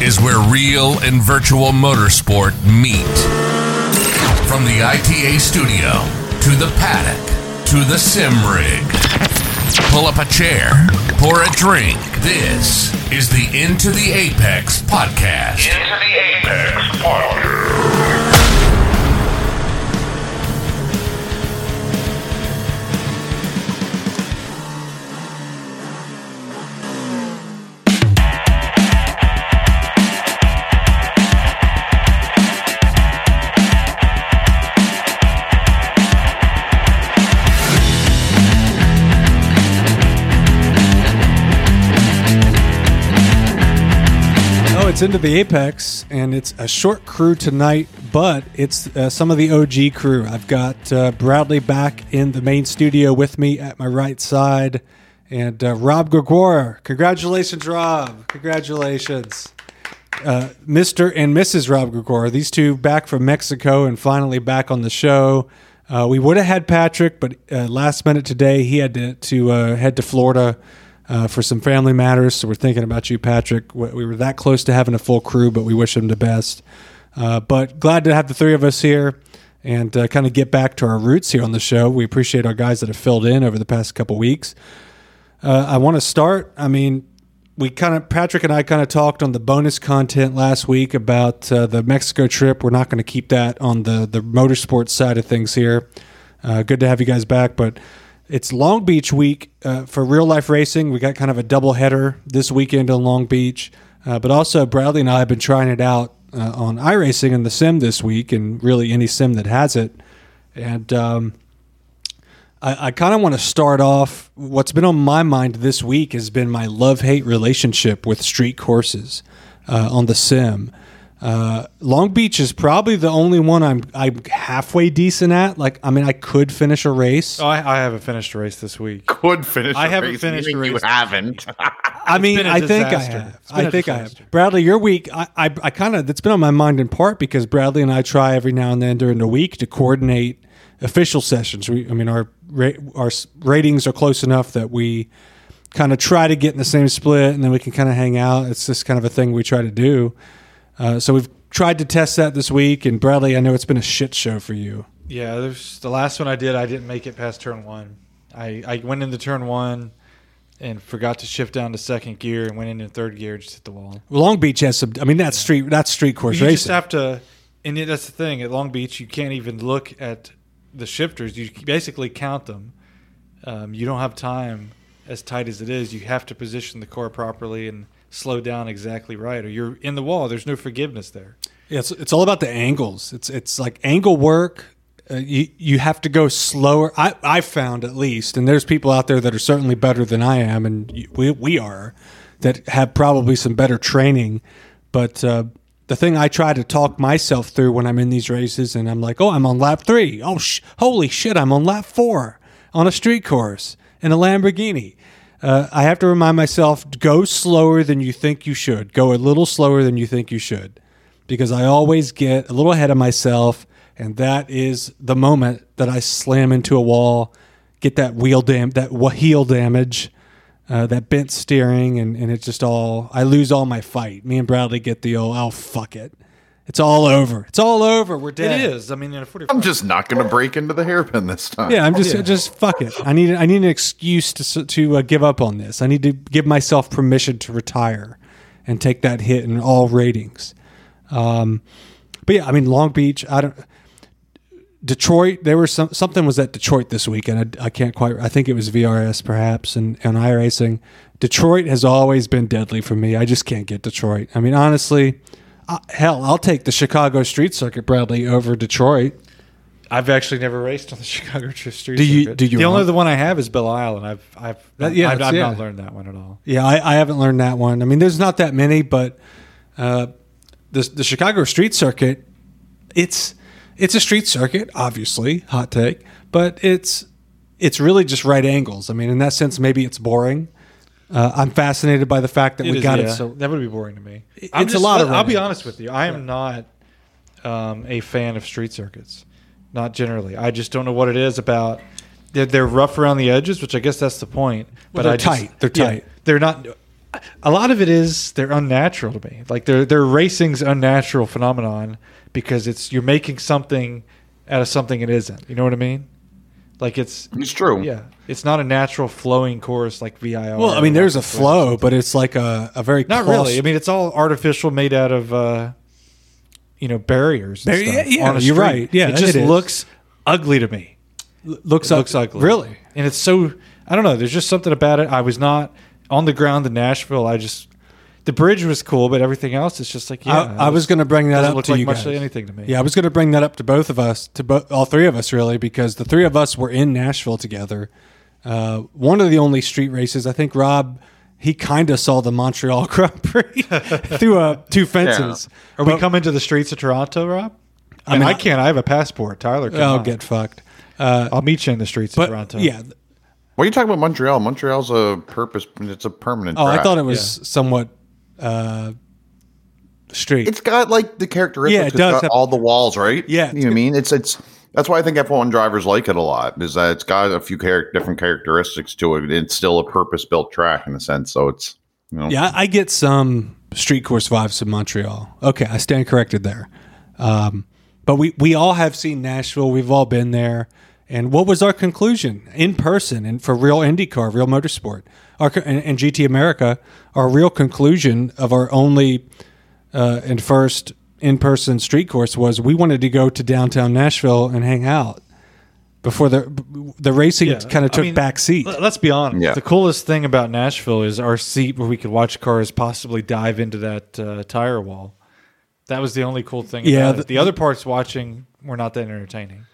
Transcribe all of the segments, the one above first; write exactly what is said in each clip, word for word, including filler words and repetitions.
is where real and virtual motorsport meet. From the I T A studio to the paddock to the sim rig. Pull up a chair, pour a drink. This is the Into the Apex podcast. Into the Apex podcast. It's Into the Apex, and it's a short crew tonight, but it's uh, some of the O G crew. I've got uh, Bradley back in the main studio with me at my right side, and uh, Rob Gregoire. Congratulations, Rob. Congratulations. Uh, Mister and Missus Rob Gregoire, these two back from Mexico and finally back on the show. Uh, we would have had Patrick, but uh, last minute today, he had to, to uh, head to Florida Uh, for some family matters, so we're thinking about you, Patrick. We were that close to having a full crew, but we wish him the best. Uh, but glad to have the three of us here and uh, kind of get back to our roots here on the show. We appreciate our guys that have filled in over the past couple weeks. Uh, I want to start. I mean, we kind of Patrick and I kind of talked on the bonus content last week about uh, the Mexico trip. We're not going to keep that on the the motorsports side of things here. Uh, good to have you guys back, but it's Long Beach week uh, for real life racing. We got kind of a double header this weekend in Long Beach, uh, but also Bradley and I have been trying it out uh, on iRacing and the sim this week, and really any sim that has it. And um, I, I kind of want to start off. What's been on my mind this week has been my love-hate relationship with street courses uh, on the sim. Uh, Long Beach is probably the only one I'm I'm halfway decent at. Like, I mean, I could finish a race. Oh, I, I haven't finished a race this week. Could finish. I a haven't race, finished a race. You haven't. I mean, I think I have. I think I have. Bradley, your week, I I, I kind of, it's been on my mind in part because Bradley and I try every now and then during the week to coordinate official sessions. We, I mean, our our ratings are close enough that we kind of try to get in the same split, and then we can kind of hang out. It's just kind of a thing we try to do. Uh, so we've tried to test that this week, and Bradley, I know it's been a shit show for you. Yeah, there's the last one I did, I didn't make it past turn one. I, I went into turn one and forgot to shift down to second gear and went into third gear and just hit the wall. Well, Long Beach has some. I mean, that's yeah. street. That's street course you racing. You just have to, and that's the thing at Long Beach. You can't even look at the shifters. You basically count them. Um, you don't have time as tight as it is. You have to position the car properly and slow down exactly right, or you're in the wall. There's no forgiveness there. Yeah, it's it's all about the angles. It's it's like angle work. Uh, you you have to go slower. I I found at least, and there's people out there that are certainly better than I am, and we we are, that have probably some better training. But uh, the thing I try to talk myself through when I'm in these races, and I'm like, oh, I'm on lap three. Oh, sh- holy shit, I'm on lap four on a street course in a Lamborghini. Uh, I have to remind myself, go slower than you think you should. Go a little slower than you think you should. Because I always get a little ahead of myself, and that is the moment that I slam into a wall, get that wheel dam, that heel damage, uh, that bent steering, and, and it's just all, I lose all my fight. Me and Bradley get the old, oh, fuck it. It's all over. It's all over. We're dead. It is. I mean, in a forty-five I'm just not going to break into the hairpin this time. Yeah, I'm just, yeah. just fuck it. I need, I need an excuse to to uh, give up on this. I need to give myself permission to retire and take that hit in all ratings. Um, but yeah, I mean, Long Beach, I don't, Detroit, there was some, something was at Detroit this weekend. I, I can't quite, I think it was V R S perhaps and, and iRacing. Detroit has always been deadly for me. I just can't get Detroit. I mean, honestly, uh, hell, I'll take the Chicago Street Circuit, Bradley, over Detroit. I've actually never raced on the Chicago Street do you, Circuit. Do you? The want? only the one I have is Belle Isle, and I've I've that, yeah, I've, I've yeah. not learned that one at all. Yeah, I, I haven't learned that one. I mean, there's not that many, but uh, the the Chicago Street Circuit, it's it's a street circuit, obviously, hot take, but it's it's really just right angles. I mean, in that sense, maybe it's boring. Uh, I'm fascinated by the fact that it we is, got yeah. it. So that would be boring to me. It's I'm just, a lot of. I'll running. be honest with you. I am yeah. not um, a fan of street circuits. Not generally. I just don't know what it is about. They're, they're rough around the edges, which I guess that's the point. Well, but they're I just, tight. They're tight. Yeah, they're not. a lot of it is they're unnatural to me. Like they're they're racing's unnatural phenomenon because it's you're making something out of something it isn't. You know what I mean? Like it's It's true. yeah, it's not a natural flowing course like V I R. Well, I mean, there's a flow, but it's like a, a very not claust- really. I mean, it's all artificial, made out of uh, you know barriers. And Bar- stuff yeah, on a you're street. right. Yeah, it just it is. looks ugly to me. L- looks It up- looks ugly, Really? and it's so I don't know. There's just something about it. I was not on the ground in Nashville. I just the bridge was cool, but everything else is just like yeah. I, I was going to bring that doesn't up look to like you much guys. of anything to me. Yeah, I was going to bring that up to both of us, to bo- all three of us, really, because the three of us were in Nashville together. Uh, one of the only street races, I think Rob, he kind of saw the Montreal Grand Prix through uh, two fences. Are we coming to the streets of Toronto, Rob? I mean, mean, I can't. I have a passport. Tyler, can I'll not. get fucked. Uh, I'll meet you in the streets but of Toronto. yeah. What are you talking about, Montreal? Montreal's a purpose. It's a permanent. Oh, I track. thought it was somewhat uh, street. It's got like the characteristics. Yeah, it It's does got have- all the walls, right? Yeah, you know what I mean. It's it's that's why I think F one drivers like it a lot. Is that it's got a few char- different characteristics to it. It's still a purpose built track in a sense. So it's you know. Yeah, I get some street course vibes in Montreal. Okay, I stand corrected there. Um, but we, we all have seen Nashville. We've all been there. And what was our conclusion in person and for real IndyCar, real motorsport, our, and, and G T America, our real conclusion of our only uh, and first in-person street course was we wanted to go to downtown Nashville and hang out before the the racing Yeah, kind of I took mean, back seat. l- Let's be honest. Yeah. The coolest thing about Nashville is our seat where we could watch cars possibly dive into that uh, tire wall. That was the only cool thing. Yeah, about the- it. The other parts watching were not that entertaining.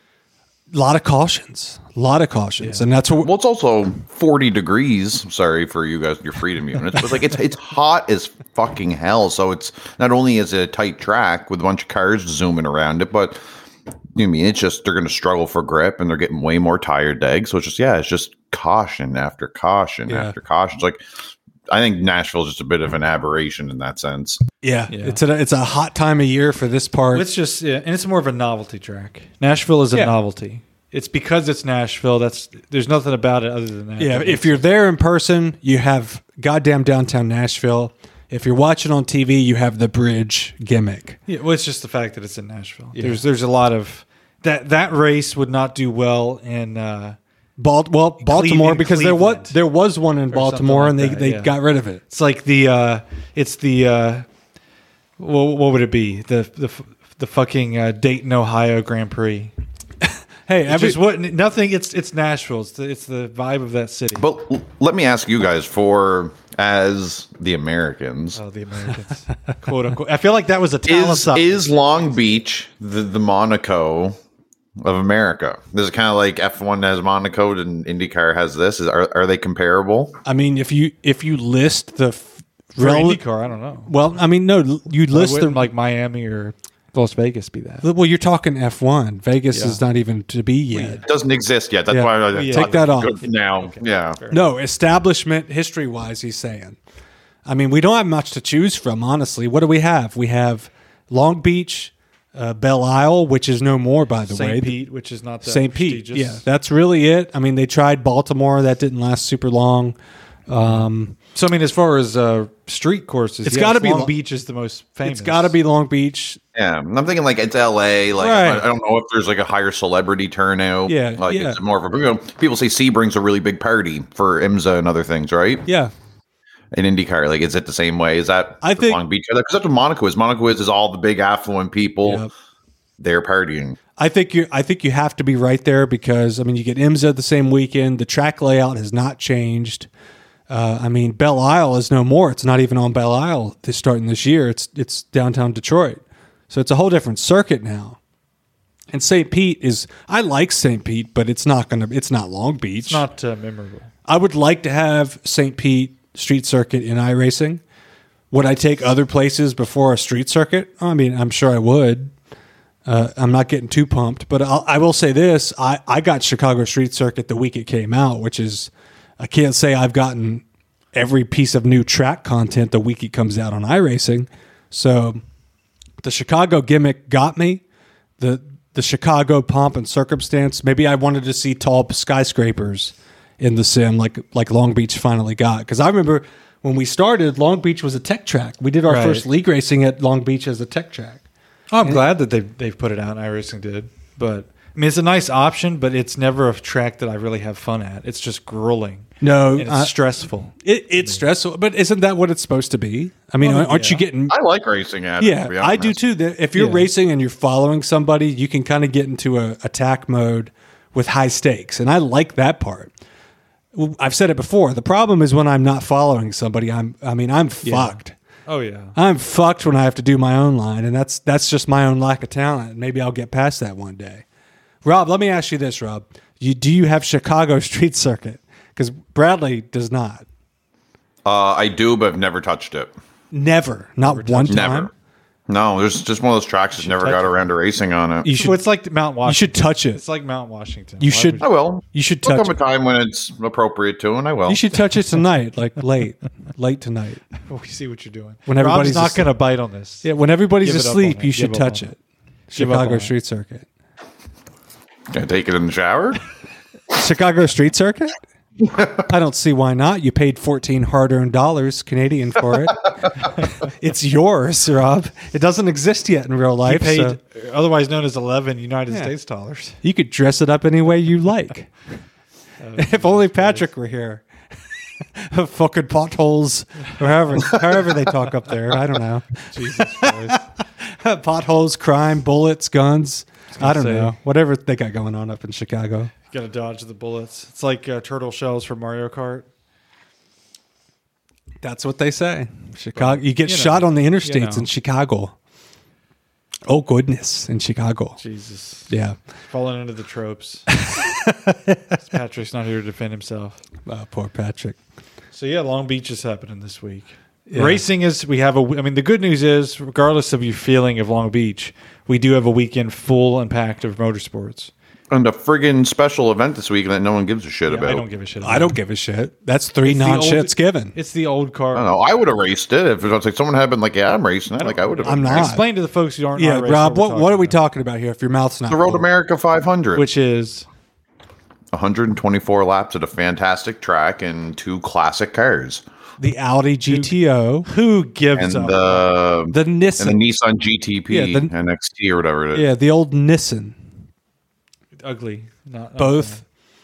A lot of cautions, a lot of cautions, and that's what. Well, it's also forty degrees. Sorry for you guys, your freedom units, but like it's it's hot as fucking hell. So it's not only is it a tight track with a bunch of cars zooming around it, but you know what I mean it's just they're going to struggle for grip and they're getting way more tire deg. So it's just yeah, it's just caution after caution Yeah. after caution. It's like I think Nashville's just a bit of an aberration in that sense. Yeah, Yeah. it's a it's a hot time of year for this part. It's just, yeah, and it's more of a novelty track. Nashville is a Yeah. novelty. It's because it's Nashville. That's there's nothing about it other than that. Yeah, if you're there in person, you have goddamn downtown Nashville. If you're watching on T V, you have the bridge gimmick. Yeah, well, it's just the fact that it's in Nashville. There's there's a lot of that that race would not do well in. Uh, Balt, well, Baltimore, in because there was Cleveland. there was one in Baltimore, like and they, that, they yeah. got rid of it. it's like the uh, it's the uh, well, what would it be the the f- the fucking uh, Dayton, Ohio Grand Prix. Hey, It every, just what nothing. It's it's Nashville. It's the, it's the vibe of that city. But l- let me ask you guys, for as the Americans, Oh, the Americans, quote unquote. I feel like that was a talent is stop. is Long Beach the, the Monaco of America? Is it kind of like F one has Monaco and IndyCar has this? Is, are are they comparable? I mean, if you if you list the f- for rel- IndyCar. I don't know. well, I mean, no, you Why list the wouldn't like Miami or Las Vegas be that? well, you're talking F one. Vegas Yeah. is not even to be yet. It doesn't exist yet. That's Yeah. why I Yeah. Take that off. Good now. Yeah. No, establishment history wise, he's saying. I mean, we don't have much to choose from, honestly. What do we have? We have Long Beach, uh, Belle Isle, which is no more, by the way. Saint Pete, which is not that Saint Pete. prestigious. Yeah, that's really it. I mean, they tried Baltimore. That didn't last super long. Um, So I mean, as far as uh, street courses, It's yes, gotta be Long Lo- Beach is the most famous. it's got to be Long Beach. Yeah. I'm thinking like it's L A. Like Right. I, I don't know if there's like a higher celebrity turnout. Yeah, Like yeah. it's more of a you know, people say Sebring's a really big party for IMSA and other things, right? Yeah. In IndyCar, like is it the same way? Is that I think- Long Beach? Because that's what Monaco is. Monaco is is all the big affluent people. Yep. They're partying. I think you. I think you have to be right there because I mean, you get IMSA the same weekend. The track layout has not changed. Uh, I mean, Belle Isle is no more. It's not even on Belle Isle this starting this year. It's it's downtown Detroit, so it's a whole different circuit now. And Saint Pete is. I like Saint Pete, but it's not gonna. It's not Long Beach. It's not uh, memorable. I would like to have Saint Pete street circuit in iRacing. Would I take other places before a street circuit? I mean, I'm sure I would. Uh, I'm not getting too pumped, but I'll, I will say this: I, I got Chicago Street Circuit the week it came out, which is I can't say I've gotten every piece of new track content the week it comes out on iRacing. So the Chicago gimmick got me. The the Chicago pomp and circumstance. Maybe I wanted to see tall skyscrapers in the sim, like like Long Beach finally got. Because I remember when we started, Long Beach was a tech track. We did our Right. first league racing at Long Beach as a tech track. Oh, I'm glad that they've they've put it out. And iRacing did, but I mean, it's a nice option, but it's never a track that I really have fun at. It's just grueling. No, And it's uh, stressful. it, it's stressful, but isn't that what it's supposed to be? I mean, Well, aren't you yeah. getting? I like racing at it. Yeah, to be I do honest. too. The- If you're Yeah. racing and you're following somebody, you can kind of get into a attack mode with high stakes, and I like that part. Well, I've said it before. The problem is when I'm not following somebody. I'm. I mean, I'm fucked. Oh yeah. I'm fucked when I have to do my own line, and that's that's just my own lack of talent. Maybe I'll get past that one day. Rob, let me ask you this, Rob. You, do you have Chicago Street Circuit? Because Bradley does not. Uh, I do, but I've never touched it. Never. Not one time. Never. No, there's just one of those tracks that never touch got it. around to racing on it. You should, Well, it's like Mount you Washington. should touch it. It's like Mount Washington. You Why should- would I will. You should There'll touch come a it. time when it's appropriate to, and I will. You should touch it tonight, like late, late tonight. We see what you're doing. When Rob's everybody's not asleep. going to bite on this. Yeah, when everybody's Give it up asleep, on it. you should Give up touch on it. Give up on Chicago it. Street Circuit. Can I take it in the shower? Chicago Street Circuit? I don't see why not. You paid fourteen hard-earned dollars Canadian for it. It's yours, Rob. It doesn't exist yet in real He life. paid, so otherwise known as eleven United Yeah. States dollars. you could dress it up any way you like. If only Patrick were here. Fucking potholes, or however, however they talk up there. I don't know. Jesus Christ. Potholes, crime, bullets, guns. I don't say. know. Whatever they got going on up in Chicago. Got to dodge the bullets. It's like uh, turtle shells for Mario Kart. That's what they say. Chicago. You get you know, shot on the interstates you know. in Chicago. Oh goodness, in Chicago. Jesus. Yeah. Falling into the tropes. Patrick's not here to defend himself. Uh, poor Patrick. So yeah, Long Beach is happening this week. Yeah. Racing is we have a. I mean, the good news is, regardless of your feeling of Long Beach, we do have a weekend full and packed of motorsports. And a friggin' special event this week that no one gives a shit Yeah, about. I don't give a shit. About I don't give a shit. That's three It's the non shits old- given. It's the old car. I don't know. I would have raced it if it was like someone had been like, "Yeah, I'm racing it." Like I would have. I'm not. Explain to the folks who aren't. Yeah, iRacing Rob. we're What what are we about. talking about here? If your mouth's not The Road full? America five hundred, Which is one hundred twenty-four laps at a fantastic track and two classic cars, the Audi G T O, who gives and up. the the and the Nissan. Nissan G T P Yeah, the- N X T or whatever it is. Yeah, the old Nissan. Ugly. Not Both,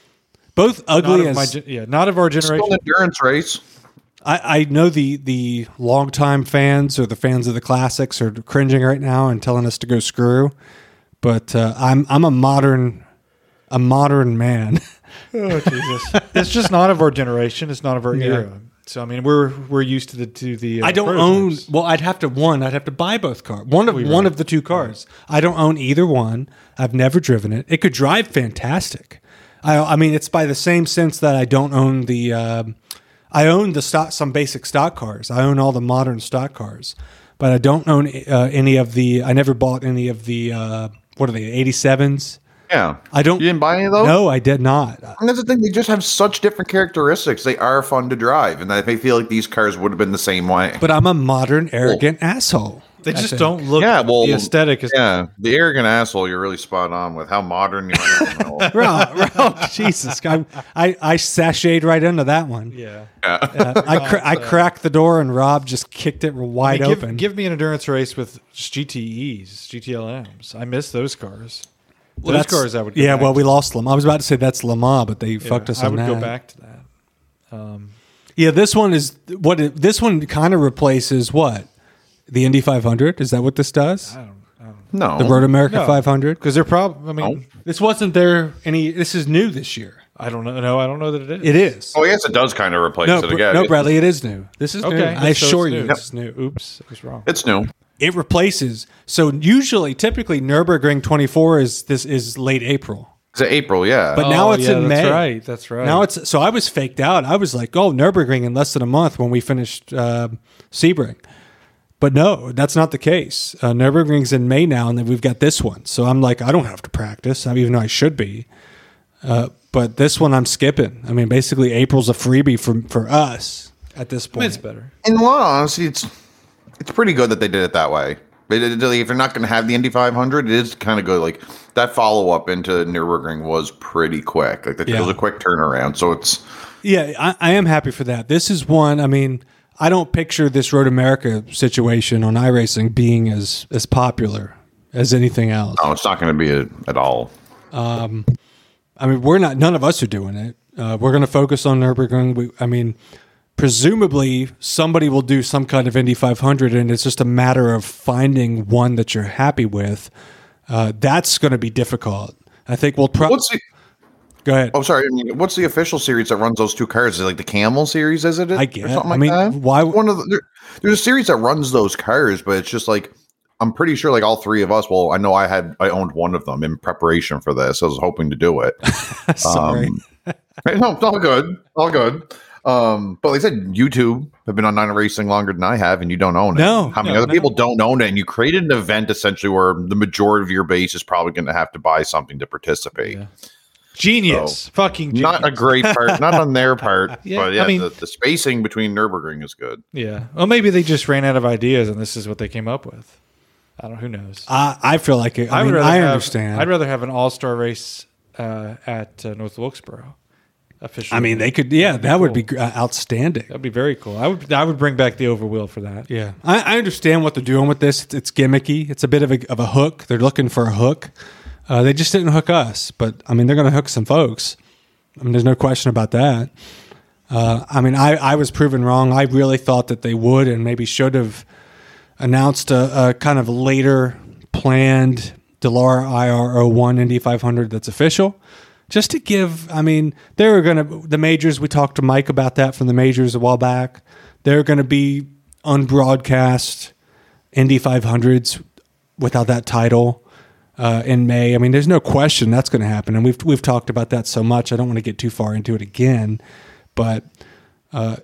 both Not ugly of my as gen- yeah, not of our It's still generation. an endurance race. I, I know the the longtime fans or the fans of the classics are cringing right now and telling us to go screw. But uh, I'm I'm a modern a modern man. Oh Jesus! It's just not of our generation. It's not of our Yeah. era. So I mean, we're we're used to the to the. Uh, I don't own. prototypes. Well, I'd have to one. I'd have to buy both cars. One of We one right. of the two cars. I don't own either one. I've never driven it. It could drive fantastic. I I mean, it's by the same sense that I don't own the. Um, I own the stock, some basic stock cars. I own all the modern stock cars, but I don't own uh, any of the. I never bought any of the. Uh, what are they? eighty-sevens. Yeah, I don't. You didn't buy any of those? No, I did not. And that's the thing; they just have such different characteristics. They are fun to drive, and I feel like these cars would have been the same way. But I'm a modern, arrogant asshole. They I just think. don't look. Yeah, well, the aesthetic is. Yeah, the arrogant asshole. You're really spot on with how modern you are. Rob, Rob, Jesus, I, I I sashayed right into that one. Yeah. Uh, I cr- I cracked the door and Rob just kicked it wide I mean, give, open. give me an endurance race with G T Es, G T L Ms. I miss those cars. Well, those that's- cars I would. Go yeah, back well, we to. lost them. I was about to say that's Le Mans, but they fucked us I on would that. go back to that. Um, Yeah, this one is what it, this one kind of replaces what the Indy five hundred. Is that what this does? I don't. I don't No, The Road America No. five hundred. Because they're probably. I mean, This wasn't there any. This is new this year. I don't know. No, I don't know that it is. It is. Oh, yes, it does kind of replace no, it Br- again. no, Bradley, it is new. This is Okay, new. I so assure it's you, new. this is new. Oops, I was wrong. It's new. It replaces. So usually, typically, Nürburgring twenty-four is this is late April. It's April, yeah. But now Oh, it's yeah, in that's May. right, that's right. Now it's so I was faked out. I was like, oh, Nürburgring in less than a month when we finished uh, Sebring. But no, that's not the case. Uh, Nürburgring's in May now, and then we've got this one. So I'm like, I don't have to practice, even though I should be. Uh, but this one I'm skipping. I mean, basically, April's a freebie for for us at this I point. mean, it's better. In all honesty, it's it's pretty good that they did it that way. But it- if they're not going to have the Indy five hundred, it is kind of good. Like that follow up into Nürburgring was pretty quick. Like it Yeah. was a quick turnaround. So it's Yeah, I, I am happy for that. This is one. I mean, I don't picture this Road America situation on iRacing being as as popular as anything else. Oh, it's not going to be a, at all. Um, I mean, we're not. None of us are doing it. Uh, we're going to focus on Nürburgring. We, I mean, presumably somebody will do some kind of Indy five hundred, and it's just a matter of finding one that you're happy with. Uh, that's going to be difficult. I think we'll probably. What's the? Go ahead. Oh, sorry. I mean, what's the official series that runs those two cars? Is it like the Camel series? Is it? I Or get. something I like mean, that? why? One of the, there, there's a series that runs those cars, but it's just like I'm pretty sure like all three of us. Well, I know I had I owned one of them in preparation for this. I was hoping to do it. Sorry. Um, no, it's all good. All good. Um, but like I said, YouTube have been on Nine Racing longer than I have, and you don't own it. No, How many no, other no. people don't own it? And you created an event essentially where the majority of your base is probably going to have to buy something to participate. Yeah. Genius. So, Fucking genius. Not a great part, not on their part, Yeah, but yeah, I mean- the, the spacing between Nürburgring is good. Yeah. Well, maybe they just ran out of ideas and this is what they came up with. I don't. Who knows? I, I feel like it. I, would mean, rather I have- understand. I'd rather have an all-star race uh, at uh, North Wilkesboro. Officially. I mean, they could. Yeah, that would be cool. gr- uh, outstanding. That'd be very cool. I would. I would bring back the overwheel for that. Yeah, I, I understand what they're doing with this. It's, it's gimmicky. It's a bit of a of a hook. They're looking for a hook. Uh, they just didn't hook us, but I mean, they're going to hook some folks. I mean, there's no question about that. Uh, I mean, I, I was proven wrong. I really thought that they would and maybe should have announced a, a kind of later planned Dallara I R oh one Indy five hundred that's official. Just to give, I mean, they were going to, the majors, we talked to Mike about that from the majors a while back. They're going to be unbroadcast Indy five hundreds without that title uh, in May. I mean, there's no question that's going to happen. And we've, we've talked about that so much. I don't want to get too far into it again, but uh,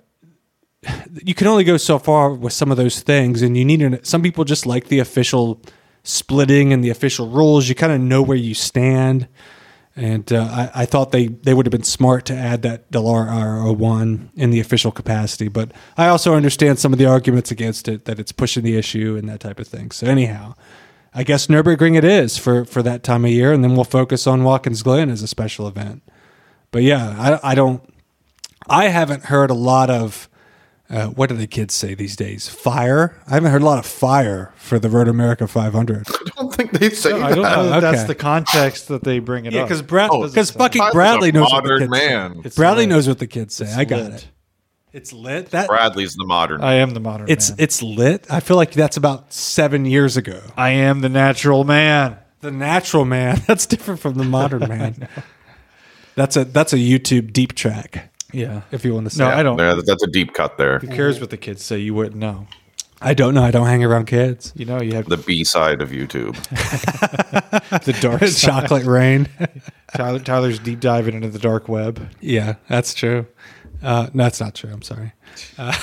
you can only go so far with some of those things. And you need, an, some people just like the official splitting and the official rules. You kind of know where you stand. And uh, I, I thought they, they would have been smart to add that Dallara I R oh one in the official capacity. But I also understand some of the arguments against it, that it's pushing the issue and that type of thing. So anyhow, I guess Nürburgring it is for, for that time of year, and then we'll focus on Watkins Glen as a special event. But yeah, I, I don't – I haven't heard a lot of uh, – what do the kids say these days? Fire? I haven't heard a lot of fire for the Road America five hundred. I don't think they say I don't that. know if Okay. that's the context that they bring it Yeah, up. because Brad, Oh, because it's- fucking Tyler's Bradley a knows what the modern kids man. say. It's Bradley lit. knows what the kids say. It's I got lit. it. It's lit. That Bradley's the modern. I am the modern it's man. it's lit. I feel like that's about seven years ago. I am the natural man. The natural man. That's different from the modern man. That's a that's a YouTube deep track. Yeah. If you want to say. No, it. I don't. There, that's a deep cut there. Who cares what the kids say? You wouldn't know. I don't know. I don't hang around kids. You know, you have The B side of YouTube. the dark side. Chocolate rain. Tyler, Tyler's deep diving into the dark web. Yeah, that's true. Uh, no, that's not true. I'm sorry. Uh,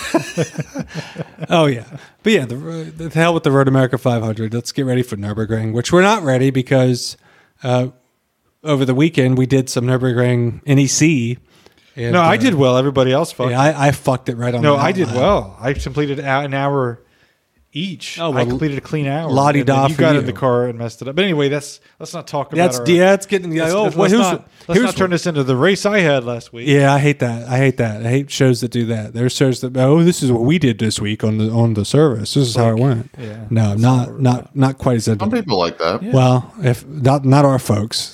oh yeah, but yeah, the, the hell with the Road America five hundred. Let's get ready for Nürburgring, which we're not ready because uh, over the weekend we did some Nürburgring N E C. And, No, I uh, did well. Everybody else fucked. Yeah, I, I fucked it right on. no, the I did outline. well. I completed a- an hour each. Oh, I well, completed a clean hour. la-di-da And then you for got you. in the car and messed it up. But anyway, that's let's not talk about. That's our, yeah, it's getting. Let's, oh, let's, well, let's here's, not, let's here's not turn this into the race I had last week. Yeah, I hate that. I hate that. I hate shows that do that. There's shows that oh, this is what we did this week on the on the service. This is how it went. yeah, no, that's not not what not not quite as. Some people like that. Yeah. Well, if not not our folks.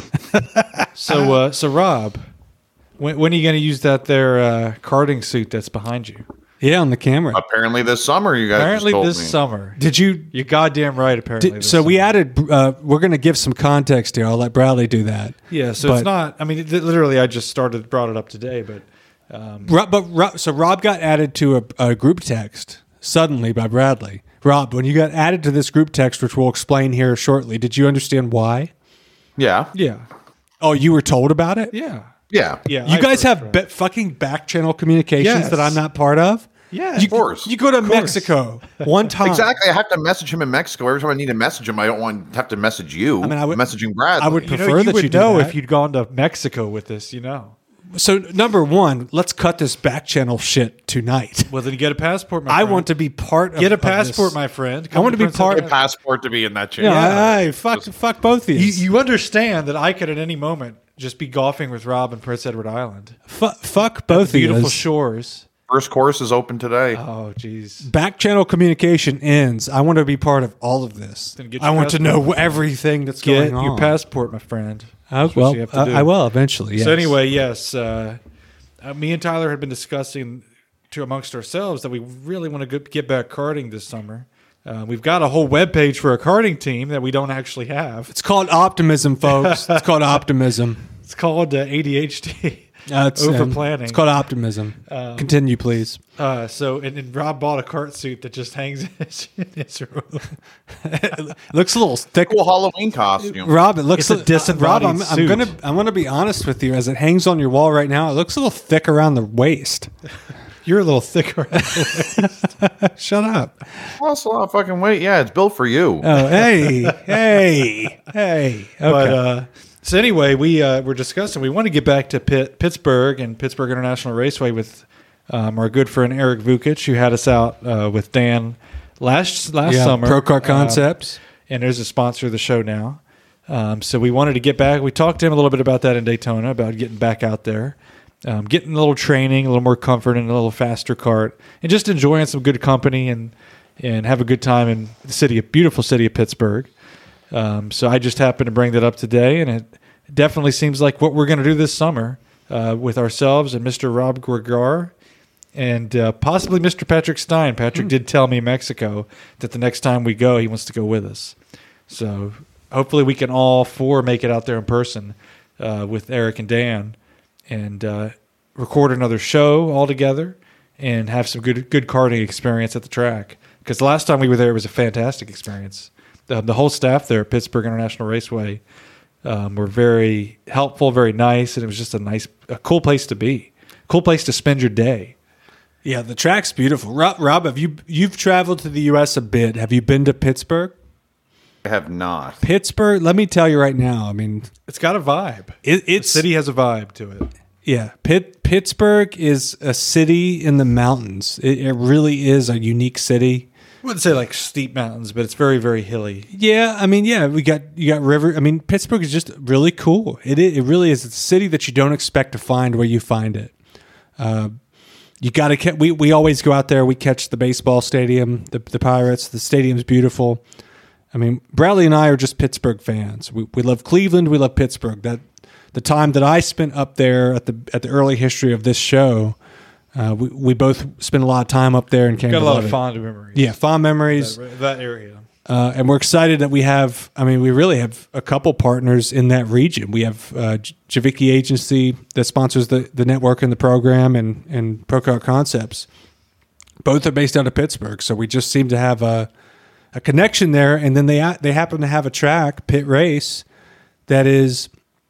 So, uh, so Rob, when, when are you going to use that there uh, karting suit that's behind you? Yeah, on the camera. Apparently this summer, you guys Apparently just told this me. summer. Did you? You're goddamn right. Apparently, Did, this so we summer. added. Uh, we're going to give some context here. I'll let Bradley do that. Yeah, so But- it's not. I mean, it, literally, I just started brought it up today, but um, Rob, but Rob, so Rob got added to a, a group text suddenly by Bradley. Rob, when you got added to this group text, which we'll explain here shortly, did you understand why? Yeah. yeah, Oh, you were told about it? yeah, Yeah. yeah. You I guys first have read. be- fucking back channel communications Yes. that I'm not part of? Yeah, You, of course. You go to course. Mexico one time. Exactly. I have to message him in Mexico. Every time I need to message him, I don't want to have to message you. I mean, I would- I'm messaging Brad. I would You know, prefer you that would you do know that. if you'd gone to Mexico with this. You know. So, number one, let's cut this back channel shit tonight. Well, then you get a passport. My I friend. want to be part of get a of passport, this. my friend. I want to be Prince part- Edward a passport to be in that channel. Yeah, I, I- fuck, fuck both of you. You, you understand that I could at any moment just be golfing with Rob in Prince Edward Island. Fu- fuck both of Beautiful you. shores. First course is open today. Oh, jeez. Back channel communication ends. I want to be part of all of this. Then get I your want to know everything that's Get going on. your passport, my friend. Uh, That's what well, you have to uh, do. I will eventually. Yes. So anyway, yes, uh, uh, me and Tyler had been discussing to amongst ourselves that we really want to get back karting this summer. Uh, we've got a whole webpage for a karting team that we don't actually have. It's called optimism, folks. It's called optimism. It's called uh, A D H D. Uh, it's, Over um, planning. It's called optimism. Um, Continue, please. Uh, so, and, and Rob bought a kart suit that just hangs in his, in his room. It looks a little thick. Cool Halloween costume. Rob, it looks It's a uh, disembodied Rob, I'm, I'm suit. gonna I'm gonna be honest with you. As it hangs on your wall right now, it looks a little thick around the waist. You're a little thicker. Shut up. Lost a lot of fucking weight. Yeah, it's built for you. Oh, hey, hey, hey. Okay. But uh, so anyway, we uh, were discussing. We want to get back to Pitt, Pittsburgh and Pittsburgh International Raceway with um, our good friend Eric Vukic, who had us out uh, with Dan last last yeah, summer. Pro Car Um, Concepts. and there's a sponsor of the show now. Um, so we wanted to get back. We talked to him a little bit about that in Daytona, about getting back out there, um, getting a little training, a little more comfort in a little faster kart, and just enjoying some good company and and have a good time in the city, beautiful city of Pittsburgh. Um, so I just happened to bring that up today, and it definitely seems like what we're going to do this summer uh, with ourselves and Mister Rob Gregar and uh, possibly Mister Patrick Stein. Patrick did tell me in Mexico that the next time we go, he wants to go with us. So hopefully we can all four make it out there in person uh, with Eric and Dan and uh, record another show all together and have some good good karting experience at the track. Because the last time we were there, it was a fantastic experience. The, the whole staff there at Pittsburgh International Raceway um, were very helpful, very nice, and it was just a nice, a cool place to be, cool place to spend your day. Yeah, the track's beautiful. Rob, Rob, have you you've traveled to the U S a bit? Have you been to Pittsburgh? I have not. Pittsburgh. Let me tell you right now. I mean, It's got a vibe. it, The it's city has a vibe to it. Yeah, Pitt, Pittsburgh is a city in the mountains. It, it really is a unique city. I wouldn't say like steep mountains, but it's very, very hilly. Yeah, I mean, yeah, we got you got river. I mean, Pittsburgh is just really cool. It it really is. It's a city that you don't expect to find where you find it. Uh, you got to we we always go out there. We catch the baseball stadium, the the Pirates. The stadium's beautiful. I mean, Bradley and I are just Pittsburgh fans. We we love Cleveland. We love Pittsburgh. That the time that I spent up there at the at the early history of this show, uh, we we both spent a lot of time up there and came Got to a lot love of it. fond memories. Yeah, fond memories. That, that area. Uh, and we're excited that we have, I mean, we really have a couple partners in that region. We have uh, J- Javicki Agency that sponsors the, the network and the program, and, and Pro Car Concepts. Both are based out of Pittsburgh. So we just seem to have a, a connection there. And then they they happen to have a track, Pit Race, that is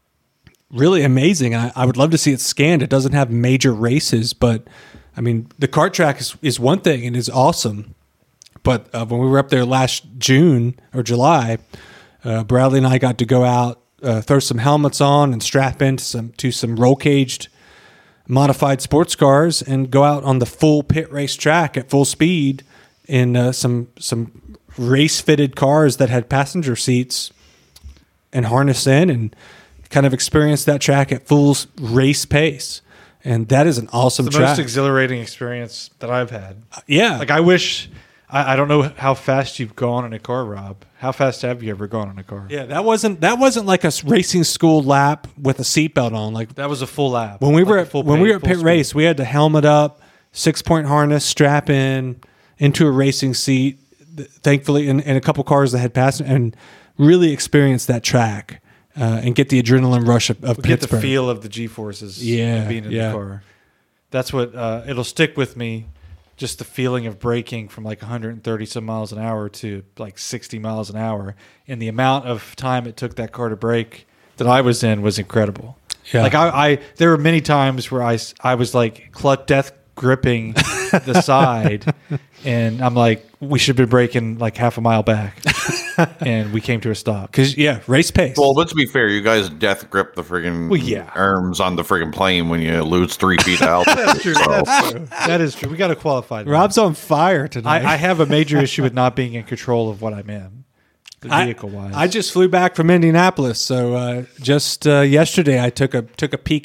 really amazing. I, I would love to see it scanned. It doesn't have major races, but I mean, the kart track is, is one thing and is awesome. But uh, when we were up there last June or July, uh, Bradley and I got to go out, uh, throw some helmets on, and strap into some to some roll caged modified sports cars, and go out on the full pit race track at full speed in uh, some some race fitted cars that had passenger seats and harness in, and kind of experience that track at full race pace. And that is an awesome The track. most exhilarating experience that I've had. yeah, Like I wish, I, I don't know how fast you've gone in a car, Rob. How fast have you ever gone in a car? Yeah, that wasn't that wasn't like a s- racing school lap with a seatbelt on. Like That was a full lap. when we Like were a at, full when pay- we were at full pit speed. race, we had the helmet up, six point harness, strap in into a racing seat. Th- Thankfully, in, in a couple cars that had passed, and really experience that track uh, and get the adrenaline rush of, of Get the Pittsburgh. feel of the G forces. Yeah, of being in yeah. the car. That's what uh, it'll stick with me. Just the feeling of braking from like one hundred thirty some miles an hour to like sixty miles an hour, and the amount of time it took that car to brake that I was in was incredible. Yeah. Like I, I, there were many times where I, s- I was like clutch death gripping the side, and I'm like, we should have been braking like half a mile back, and we came to a stop. Because yeah, race pace. Well, let's be fair. You guys death grip the friggin' Well, yeah. arms on the friggin' plane when you lose three feet out. That's True, that's true. That is true. We got to qualify that. Rob's on fire tonight. I, I have a major issue with not being in control of what I'm in, vehicle wise. I just flew back from Indianapolis, so uh, just uh, yesterday I took a took a peek at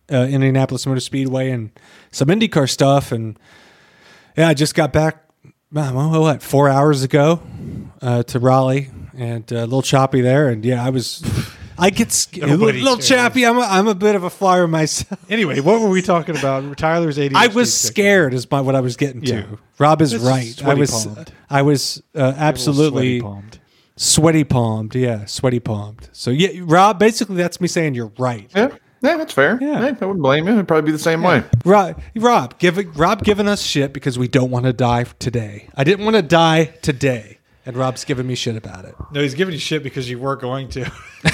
uh, Indianapolis Motor Speedway and some IndyCar stuff. And yeah, I just got back, well, what, four hours ago uh, to Raleigh, and uh, a little choppy there. And yeah, I was, I get sk- a little, little choppy. I'm a, I'm a bit of a flyer myself. Anyway, what were we talking about? Tyler's A D H D. I was scared, is my, what I was getting to. Yeah. Rob is It's right. I was, sweaty-palmed. I was uh, absolutely Sweaty-palmed. sweaty palmed. Yeah, sweaty palmed. So yeah, Rob, basically that's me saying you're right. Yeah, yeah, that's fair. Yeah. Yeah, I wouldn't blame you. It'd probably be the same way. Rob, Rob, giving Rob giving us shit because we don't want to die today. I didn't want to die today, and Rob's giving me shit about it. No, he's giving you shit because you were going to.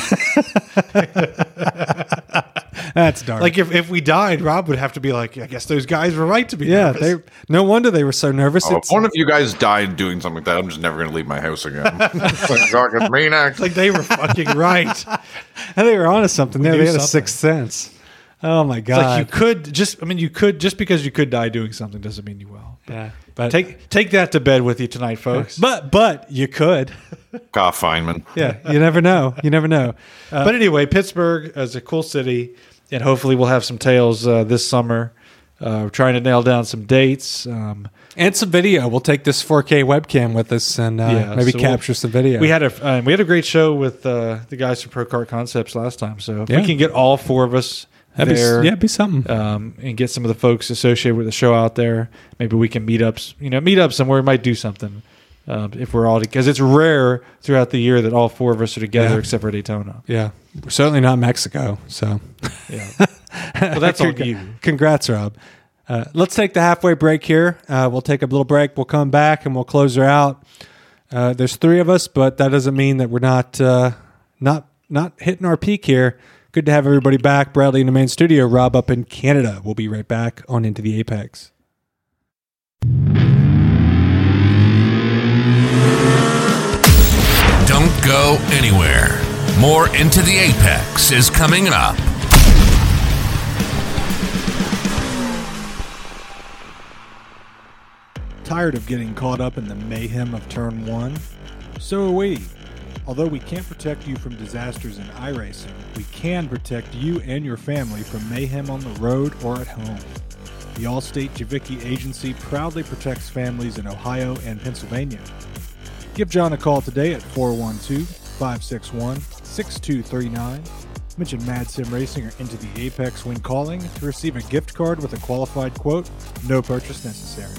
That's dark. Like if, if we died, Rob would have to be like, I guess those guys were right to be yeah, nervous. they. No wonder they were so nervous. Oh, if It's- one of you guys died doing something like that, I'm just never going to leave my house again. Like, fuck, it's me next. Like they were fucking right. and they were onto something there. knew They had a something. sixth sense. Oh my It's god! like you could just, I mean, you could, just because you could die doing something doesn't mean you will. yeah, but Take take that to bed with you tonight, folks. but but you could. Goff Feynman. Yeah, you never know. You never know. Uh, but anyway, Pittsburgh is a cool city, and hopefully we'll have some tales uh, this summer. Uh, we're trying to nail down some dates. Um, and some video. We'll take this four K webcam with us and uh, Yeah, maybe so we'll- capture some video. we had a uh, we had a great show with uh, the guys from Pro Kart Concepts last time. So if Yeah. we can get all four of us That'd be, there, yeah, it'd be something. um, and get some of the folks associated with the show out there. Maybe we can meet up, s- you know, meet up somewhere. We might do something um, if we're all because it's rare throughout the year that all four of us are together Yeah. except for Daytona. Yeah, certainly not Mexico. So, Yeah, well, that's on you. Congrats, Rob. Uh, let's take the halfway break here. Uh, we'll take a little break. We'll come back and we'll close her out. Uh, there's three of us, but that doesn't mean that we're not uh, not not hitting our peak here. Good to have everybody back. Bradley in the main studio. Rob up in Canada. We'll be right back on Into the Apex. Don't go anywhere. More Into the Apex is coming up. Tired of getting caught up in the mayhem of turn one? So are we. Although we can't protect you from disasters in iRacing, we can protect you and your family from mayhem on the road or at home. The Allstate Javicki Agency proudly protects families in Ohio and Pennsylvania. Give John a call today at four one two, five six one, six two three nine. Mention Mad Sim Racing or Into the Apex when calling to receive a gift card with a qualified quote, no purchase necessary.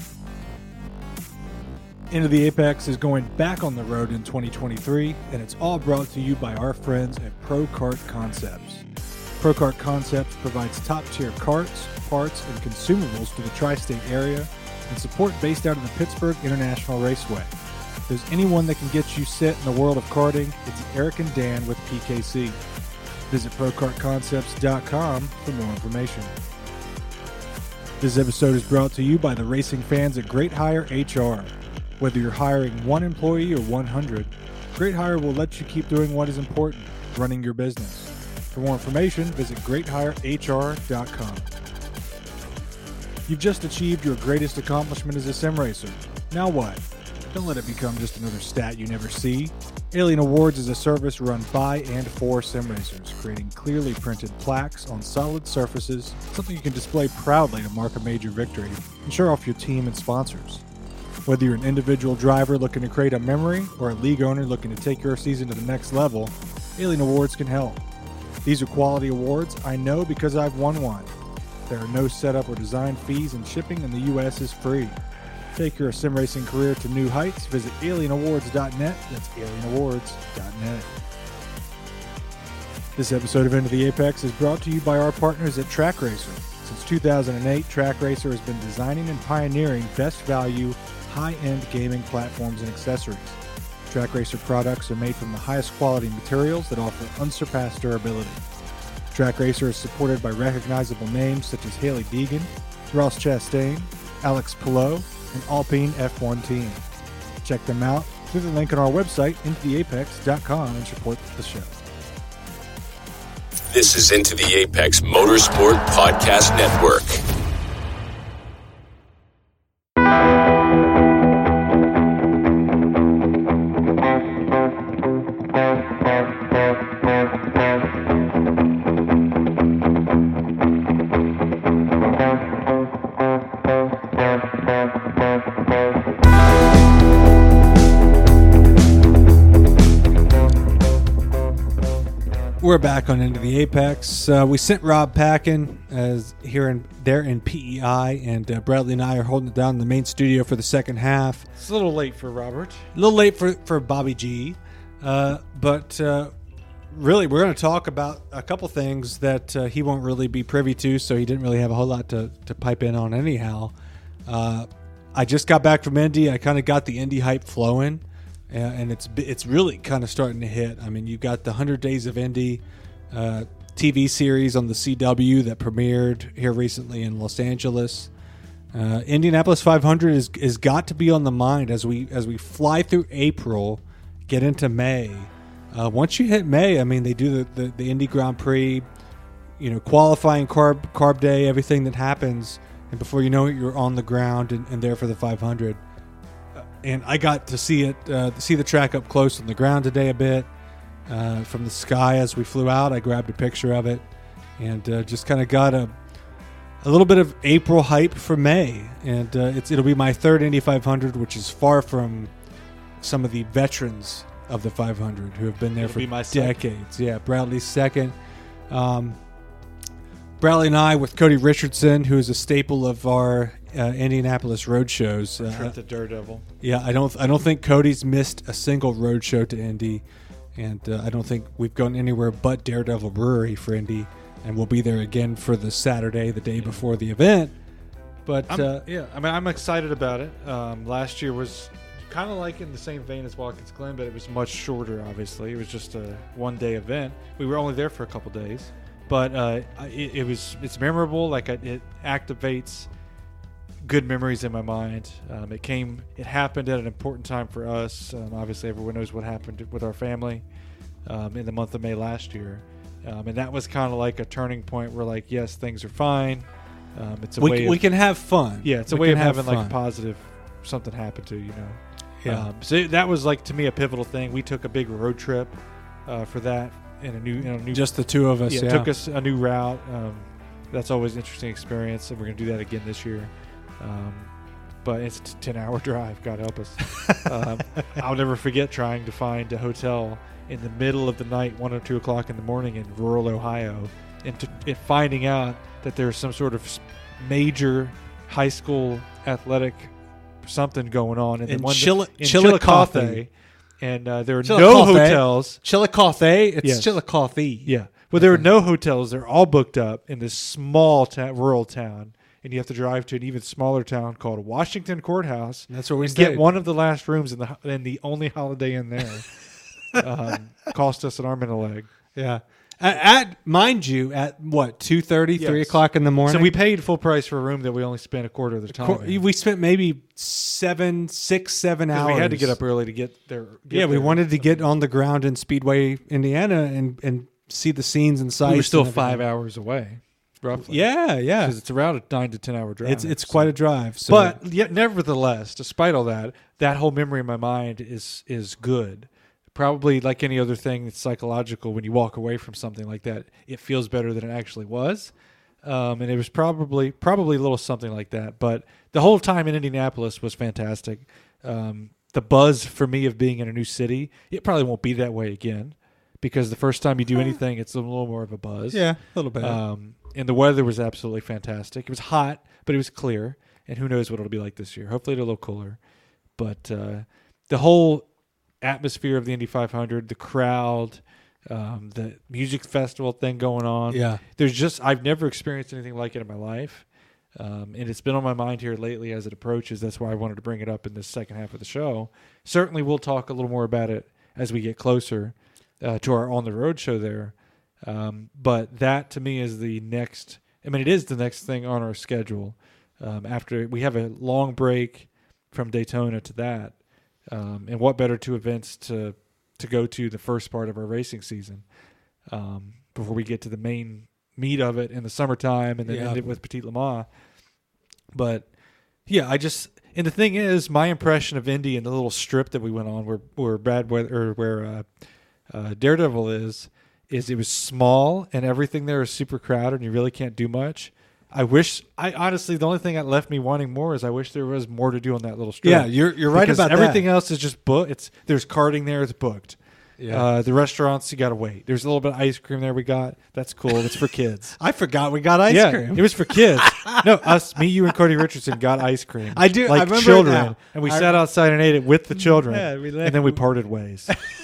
Into the Apex is going back on the road in twenty twenty-three, and it's all brought to you by our friends at Pro Kart Concepts. Pro Kart Concepts provides top-tier carts, parts, and consumables to the tri-state area and support based out of the Pittsburgh International Raceway. If there's anyone that can get you set in the world of karting, it's Eric and Dan with P K C. Visit pro kart concepts dot com for more information. This episode is brought to you by the racing fans at Great Hire H R. Whether you're hiring one employee or one hundred, Great Hire will let you keep doing what is important, running your business. For more information, visit great hire h r dot com. You've just achieved your greatest accomplishment as a sim racer. Now what? Don't let it become just another stat you never see. Alien Awards is a service run by and for sim racers, creating clearly printed plaques on solid surfaces, something you can display proudly to mark a major victory and show off your team and sponsors. Whether you're an individual driver looking to create a memory or a league owner looking to take your season to the next level, Alien Awards can help. These are quality awards I know because I've won one. There are no setup or design fees, and shipping in the U S is free. Take your sim racing career to new heights. Visit alien awards dot net. That's alien awards dot net. This episode of Into the Apex is brought to you by our partners at Track Racer. Since two thousand eight, Track Racer has been designing and pioneering best value, high-end gaming platforms and accessories. Track Racer products are made from the highest quality materials that offer unsurpassed durability. Track Racer is supported by recognizable names such as Haley Deegan, Ross Chastain, Alex Pillow, and Alpine F one Team. Check them out through the link on our website, into the apex dot com, and support the show. This is Into the Apex Motorsport Podcast Network. We're back on Into the Apex. Uh, we sent Rob packing as here and there in P E I, and uh, Bradley and I are holding it down in the main studio for the second half. It's a little late for Robert. A little late for, for Bobby G, uh, but uh, really we're going to talk about a couple things that uh, he won't really be privy to, so he didn't really have a whole lot to, to pipe in on anyhow. Uh, I just got back from Indy. I kind of got the Indy hype flowing. Uh, and it's it's really kind of starting to hit. I mean, you've got the one hundred Days of Indy uh, T V series on the C W that premiered here recently in Los Angeles. Uh, Indianapolis five hundred is is got to be on the mind as we as we fly through April, get into May. Uh, once you hit May, I mean, they do the, the, the Indy Grand Prix, you know, qualifying carb carb day, everything that happens, and before you know it, you're on the ground and, and there for the five hundred. And I got to see it, uh, see the track up close on the ground today a bit uh, from the sky as we flew out. I grabbed a picture of it and uh, just kind of got a a little bit of April hype for May. And uh, it's it'll be my third Indy five hundred, which is far from some of the veterans of the five hundred who have been there It'll for be my second. decades. Yeah, Bradley's second. Um, Bradley and I with Cody Richardson, who is a staple of our uh, Indianapolis road shows. Uh, Trip to Daredevil. Yeah, I don't. I don't think Cody's missed a single road show to Indy, and uh, I don't think we've gone anywhere but Daredevil Brewery for Indy, and we'll be there again for the Saturday, the day before the event. But I'm, uh, yeah, I mean, I'm excited about it. Um, last year was kind of like in the same vein as Watkins Glen, but it was much shorter. Obviously, it was just a one-day event. We were only there for a couple days, but uh, it, it was it's memorable. Like it activates good memories in my mind. Um, it came, it happened at an important time for us. Um, obviously, everyone knows what happened with our family um, in the month of May last year, um, and that was kind of like a turning point. Where like, yes, things are fine. Um, it's a we, way we of, can have fun. yeah, it's a We way can of have having like fun. a positive something happen to you, you know. Yeah. Um, so that was like to me a pivotal thing. We took a big road trip uh, for that in a new, in a new. Just the two of us. yeah, Yeah, it took us a new route. Um, that's always an interesting experience, and we're going to do that again this year. Um, but it's a ten-hour drive. God help us. um, I'll never forget trying to find a hotel in the middle of the night, one or two o'clock in the morning in rural Ohio, and, to, and finding out that there's some sort of major high school athletic something going on in, In the one Chilli- in Chillicothe. Chillicothe, and uh, there are no Chillicothe. hotels. Chillicothe. It's Yes. Chillicothe. Yeah. Well, there are no hotels. They're all booked up in this small ta- rural town, and you have to drive to an even smaller town called Washington Courthouse. That's where we and stayed. get one of the last rooms in the in the only Holiday Inn there. um, cost us an arm and a leg. Yeah. At, at mind you, at what two thirty, three Yes. o'clock in the morning. So we paid full price for a room that we only spent a quarter of the time. Qu- in. we spent maybe seven, six, seven 'Cause hours. we had to get up early to get there. Get Yeah, we there. wanted to get on the ground in Speedway, Indiana, and and see the scenes and sights. We were still and five everything. hours away, roughly. Yeah, yeah. because it's around a nine to ten hour drive. It's it's so- quite a drive. So. But yet, nevertheless, despite all that, that whole memory in my mind is is good. Probably like any other thing that's psychological. When you walk away from something like that, it feels better than it actually was. Um, and it was probably probably a little something like that. But the whole time in Indianapolis was fantastic. Um, the buzz for me of being in a new city, it probably won't be that way again, because the first time you do anything, it's a little more of a buzz. yeah, a little bit. Um, and the weather was absolutely fantastic. It was hot, but it was clear. And who knows what it'll be like this year. Hopefully it'll be a little cooler. But uh, the whole atmosphere of the Indy five hundred, the crowd, um, the music festival thing going on. Yeah. There's just, I've never experienced anything like it in my life. Um, and it's been on my mind here lately as it approaches. That's why I wanted to bring it up in this second half of the show. Certainly we'll talk a little more about it as we get closer uh, to our on the road show there. Um, but that to me is the next, I mean, it is the next thing on our schedule. Um, after we have a long break from Daytona to that. Um, and what better two events to, to go to the first part of our racing season um, before we get to the main meat of it in the summertime and then Yeah. end it with Petit Le Mans. But yeah, I just, and the thing is, my impression of Indy and the little strip that we went on where, where bad weather, or where uh, uh, Daredevil is, is it was small and everything there is super crowded and you really can't do much. I wish, I honestly, the only thing that left me wanting more is I wish there was more to do on that little strip. yeah, you're you're right Because about everything that. else is just booked. It's there's karting there, it's booked. Yeah. Uh, the restaurants, you got to wait. There's a little bit of ice cream there we got. That's cool. It's for kids. I forgot we got ice yeah, cream. it was for kids. No, us, me, you, and Cody Richardson got ice cream. I do- I Like remember it children. now. And we I- sat outside and ate it with the children. Yeah, we and then we parted ways.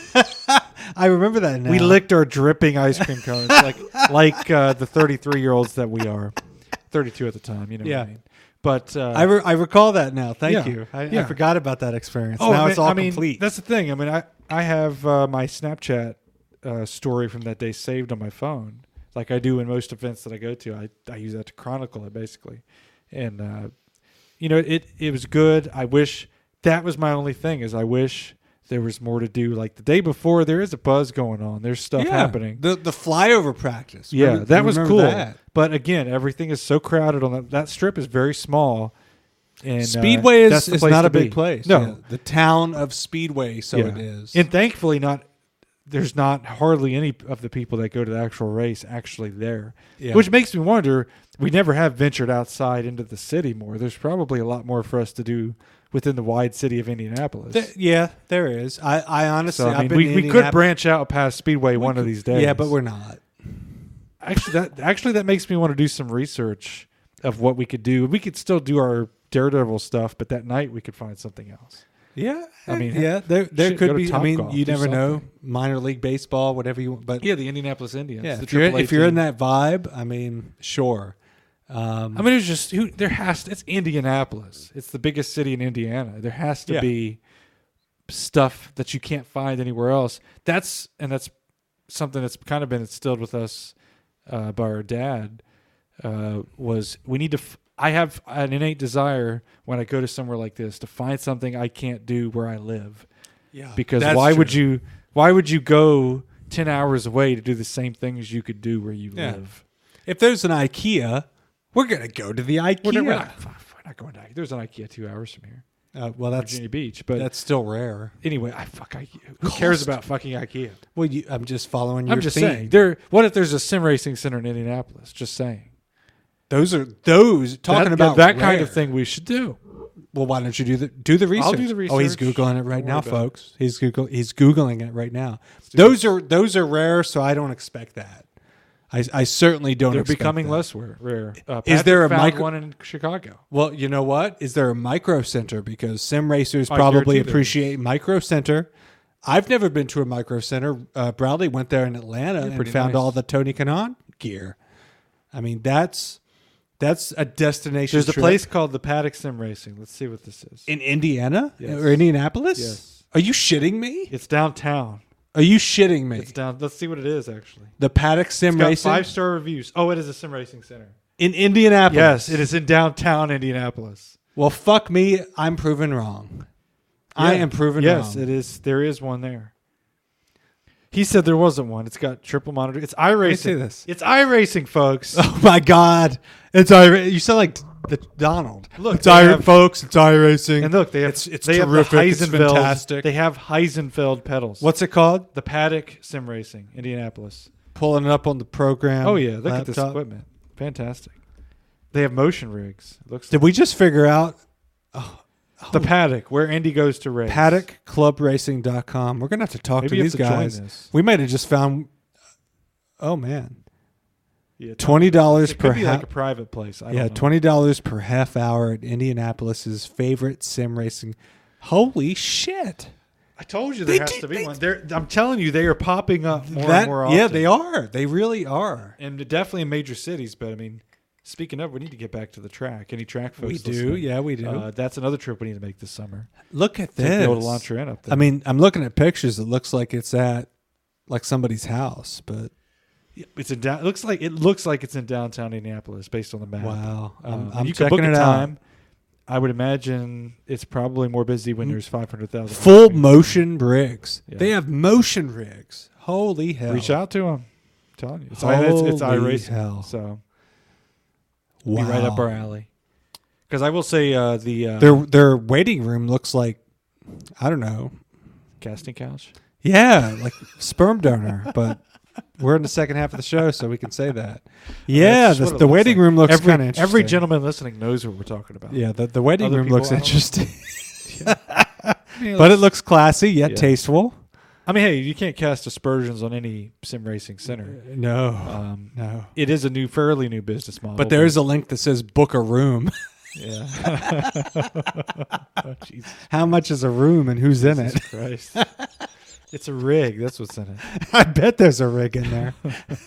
I remember that now. We licked our dripping ice cream cones like like uh, the thirty-three year olds that we are. thirty-two at the time, you know Yeah. what I mean. But uh, I, re- I recall that now. Thank Yeah. you. I, I Yeah. forgot about that experience. oh, now I mean, it's all I mean, complete. That's the thing. I mean, I I have uh, my Snapchat uh, story from that day saved on my phone, like I do in most events that I go to. I I use that to chronicle it basically, and uh, you know it it was good. I wish that was my only thing. Is I wish there was more to do. Like the day before, there is a buzz going on. There's stuff yeah. happening. The the flyover practice. Yeah, Remember- that was remember cool. that? But again, everything is so crowded on that. That strip is very small. And, uh, Speedway is, that's the is place not to a big be. place. No, Yeah. The town of Speedway, so Yeah. it is. And thankfully, not there's not hardly any of the people that go to the actual race actually there, Yeah. which makes me wonder. We never have ventured outside into the city more. There's probably a lot more for us to do within the wide city of Indianapolis. Th- yeah, there is. I, I honestly, so I I've mean, been we, to we could Indianapolis- branch out past Speedway one of these days. Yeah, but we're not. actually that actually that makes me want to do some research of what we could do. We could still do our Daredevil stuff, but that night we could find something else. Yeah, I mean, yeah, there there shit, go could to be. I mean, Topgolf, you do never know. something. Minor league baseball, whatever you want. But Yeah, the Indianapolis Indians. yeah, the if you're triple A if you're in team. that vibe, I mean, sure. Um, I mean, it's just who there has to, it's Indianapolis. It's the biggest city in Indiana. There has to Yeah. be stuff that you can't find anywhere else. That's and that's something that's kind of been instilled with us uh, by our dad. Uh, was we need to. F- I have an innate desire when I go to somewhere like this to find something I can't do where I live. yeah, Because that's why true. would you? Why would you go ten hours away to do the same things you could do where you Yeah. live? If there's an IKEA, we're gonna go to the IKEA. We're, we're not, we're not going to. There's an IKEA two hours from here, Uh, well, that's Virginia Beach. But that's still rare. anyway, I fuck IKEA. Who cares about fucking IKEA? Well, you, I'm just following your I'm just theme. saying. There. What if there's a sim racing center in Indianapolis? Just saying. Those are those talking that, about that kind of rare. thing we should do. Well, why don't you do the do the research? do the Oh, he's research. googling it right Don't now, worry about folks. He's Google he's googling it right now. do Those are those are rare, so I don't expect that. I, I certainly don't. They're expect becoming that. less rare. rare. Uh, Is there a Patrick found micro- one in Chicago? Well, you know what? Is there a micro center? Because sim racers I probably guarantee there appreciate micro center. I've never been to a micro center. Uh, Bradley went there in Atlanta and pretty found nice. all the Tony Kanaan gear. I mean, that's that's a destination. There's a trip. place called the Paddock Sim Racing. Let's see what this is. in Indiana Yes. or Indianapolis. Yes. Are you shitting me? It's downtown. Are you shitting me? It's down. Let's see what it is actually. The Paddock Sim It's got Racing five star reviews. Oh, it is a sim racing center. in Indianapolis. Yes, it is in downtown Indianapolis. Well, fuck me. I'm proven wrong. I Yeah. am proven yes, wrong. it is. There is one there. He said there wasn't one. It's got triple monitor. It's iRacing. see this. It's iRacing, folks. Oh my god! It's iRacing. You sound like the Donald. Look, it's they i have- folks. It's iRacing. And look, they have It's- it's they terrific. have the It's Heisenfeld. fantastic. They have Heisenfeld pedals. What's it called? the Paddock Sim Racing, Indianapolis? Pulling it up on the program. Oh yeah, look at this laptop. equipment. Fantastic. They have motion rigs. It looks Did we just figure out the Paddock, where Indy goes to race. paddock club racing dot com? We're gonna have to talk Maybe to you these have to join guys. this. We might have just found. Oh man, Yeah, it's- twenty dollars It per could be like half. a private place. I Yeah, don't know. twenty dollars per half hour at Indianapolis's favorite sim racing. Holy shit! I told you They there has did- to be they- one. They're, I'm telling you, they are popping up more That- and more often. yeah, they are. They really are. and definitely in major cities. But I mean, speaking of, we need to get back to the track. Any track folks? We do. listening? Yeah, we do. Uh, that's another trip we need to make this summer. Look at Take this. the old Elantra up there. I mean, I'm looking at pictures. It looks like it's at like somebody's house, but it's in down. It looks like it looks like it's in downtown Indianapolis based on the map. wow, I'm, Um, I'm you can checking book a it time. I would imagine it's probably more busy when there's five hundred out. thousand. Full motion rigs. Yeah. They have motion rigs. Holy hell! Reach out to them. I'm telling you, it's it's, it's Holy iRacing. hell. So Wow. be right up our alley. Because I will say uh, the uh, Their their waiting room looks like I don't know. casting couch. Yeah, like sperm donor, but we're in the second half of the show, so we can say that. Yeah, That's the, what it the looks waiting like. room looks Every- kind of interesting. Every gentleman listening knows what we're talking about. Yeah, the, the waiting Other room people, looks I don't know. interesting, I mean, but it looks classy yet Yeah. tasteful. I mean, hey, you can't cast aspersions on any sim racing center. No, Um, no. It is a new, fairly new business model. But there is a link that says book a room. Yeah. Oh, Jesus How much is a room and who's in it? Christ. It's a rig. That's what's in it. I bet there's a rig in there.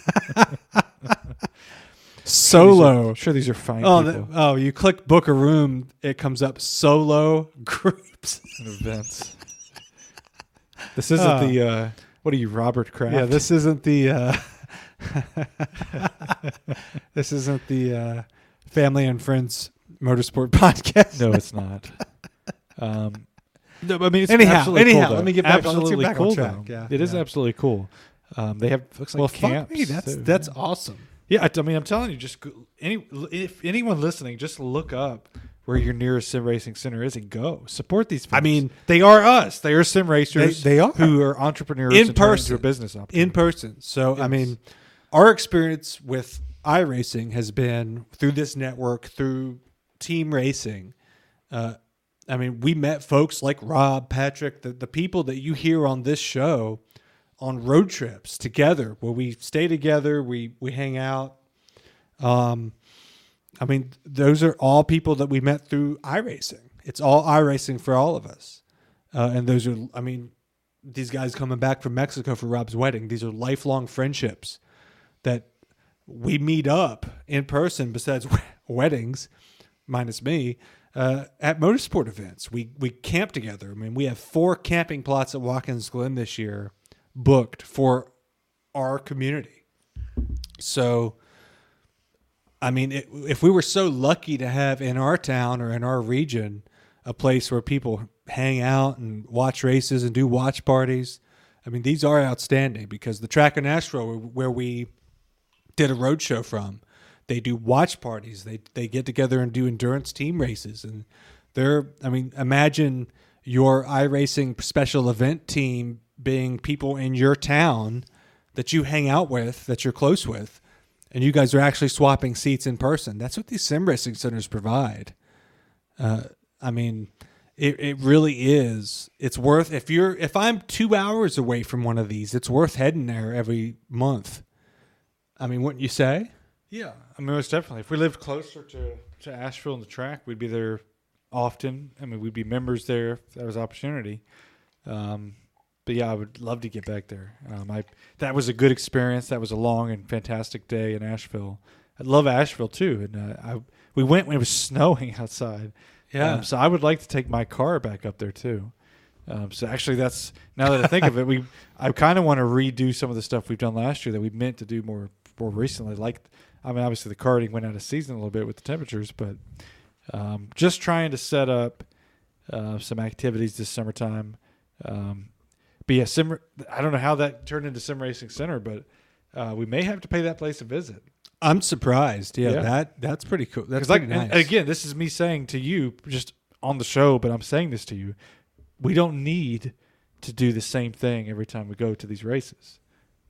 Solo. I'm sure these are fine Oh, people the, oh! You click book a room, it comes up solo groups. and events. This isn't Oh. the, uh, what are you, Robert Kraft? Yeah, this isn't the. Uh, this isn't the uh, Family and Friends Motorsport podcast. No, it's not. Um, no, I mean, it's Anyhow, absolutely anyhow, cool, let me though. get back on- let's get absolutely back on cool, track, though. yeah, It is yeah. absolutely cool. Um, they have looks like well, camps. fuck me. That's too. that's awesome. Yeah, I, I mean, I'm telling you, just go- any if anyone listening, just look up where your nearest sim racing center is and go support these. Folks. I mean, they are us. They are sim racers. They- they are. who are entrepreneurs In and turn it person. into a business opportunity. In person. So, I Yes. mean, our experience with iRacing has been through this network, through team racing. Uh, I mean, we met folks like Rob, Patrick, the, the people that you hear on this show on road trips together where we stay together, we, we hang out. Um, I mean, those are all people that we met through iRacing. It's all iRacing for all of us. Uh, and those are, I mean, these guys coming back from Mexico for Rob's wedding, these are lifelong friendships that we meet up in person besides weddings, minus me, uh, at motorsport events. We we camp together. I mean, we have four camping plots at Watkins Glen this year booked for our community. So, I mean, it, if we were so lucky to have in our town or in our region a place where people hang out and watch races and do watch parties, I mean, these are outstanding because the track in Asheville where we did a road show from, they do watch parties. They they get together and do endurance team races. And they're, I mean, imagine your iRacing special event team being people in your town that you hang out with, that you're close with, and you guys are actually swapping seats in person. That's what these sim racing centers provide. Uh, I mean, it, it really is. It's worth, if you're, if I'm two hours away from one of these, it's worth heading there every month. I mean, wouldn't you say? Yeah, I mean, most definitely. If we lived closer to, to Asheville and the track, we'd be there often. I mean, we'd be members there if that was an opportunity. Um, but yeah, I would love to get back there. Um, I that was a good experience. That was a long and fantastic day in Asheville. I love Asheville too, and uh, I we went when it was snowing outside. Yeah. Um, so I would like to take my car back up there too. Um, so actually, that's now that I think of it, we I kind of want to redo some of the stuff we've done last year that we meant to do more more recently. Like, I mean, obviously the karting went out of season a little bit with the temperatures, but um, just trying to set up uh, some activities this summertime. Um, but yeah, sim. I don't know how that turned into Sim Racing Center, but uh, we may have to pay that place a visit. I'm surprised. Yeah, Yeah. that that's pretty cool. That's 'Cause like, pretty and nice. again, this is me saying to you just on the show, but I'm saying this to you. We don't need to do the same thing every time we go to these races.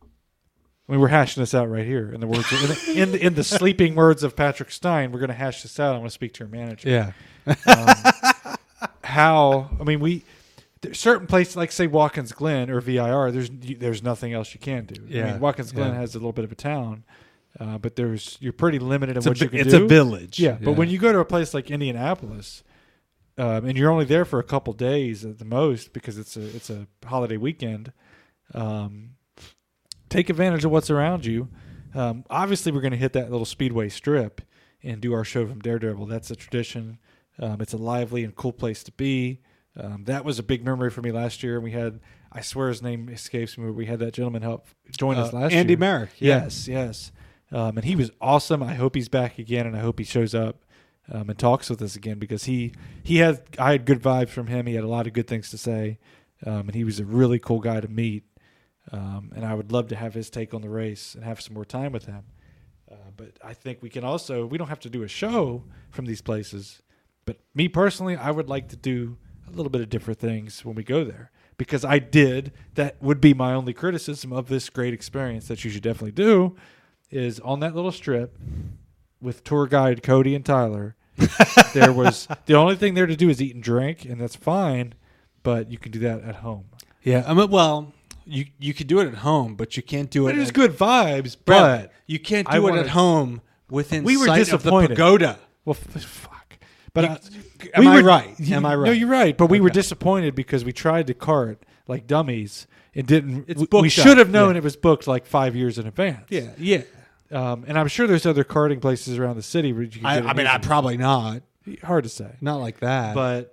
I mean, we're hashing this out right here in the words of, in, the, in, the, in the sleeping words of Patrick Stein. We're going to hash this out. I want to speak to your manager. yeah. Um, how? I mean, we there's certain places like say Watkins Glen or V I R. There's there's nothing else you can do. I Yeah, mean, Watkins Glen yeah. has a little bit of a town, uh, but there's you're pretty limited in It's, a, what you vi- can it's do. a village. Yeah, but when you go to a place like Indianapolis, um, and you're only there for a couple days at the most because it's a it's a holiday weekend, um, take advantage of what's around you. Um, obviously, we're going to hit that little speedway strip and do our show from Daredevil. That's a tradition. Um, it's a lively and cool place to be. Um, that was a big memory for me last year. We had, I swear his name escapes me, but we had that gentleman help join us Uh, last Andy year. Merrick. Yeah. Yes, yes. Um, and he was awesome. I hope he's back again, and I hope he shows up um, and talks with us again because he he had I had good vibes from him. He had a lot of good things to say, um, and he was a really cool guy to meet. Um, and I would love to have his take on the race and have some more time with him. Uh, but I think we can also we don't have to do a show from these places. But me personally, I would like to do a little bit of different things when we go there because I did. That would be my only criticism of this great experience that you should definitely do is on that little strip with tour guide Cody and Tyler. There was the only thing there to do is eat and drink, and that's fine. But you can do that at home. Yeah. I mean, well, You you could do it at home, but you can't do it. But it was at, good vibes, Brad, but you can't do I it wanted- at home within We were sight of the disappointed. pagoda. well, f- fuck. But You- uh, am we I were- right? you- Am I No, right? you're right. But we were Okay. disappointed because we tried to cart like dummies and didn't. It's we- booked we should up, have known yeah. it was booked like five years in advance. Yeah, yeah. Um, and I'm sure there's other karting places around the city where you can I, get it I mean, I easy. probably not. hard to say. Not like that. But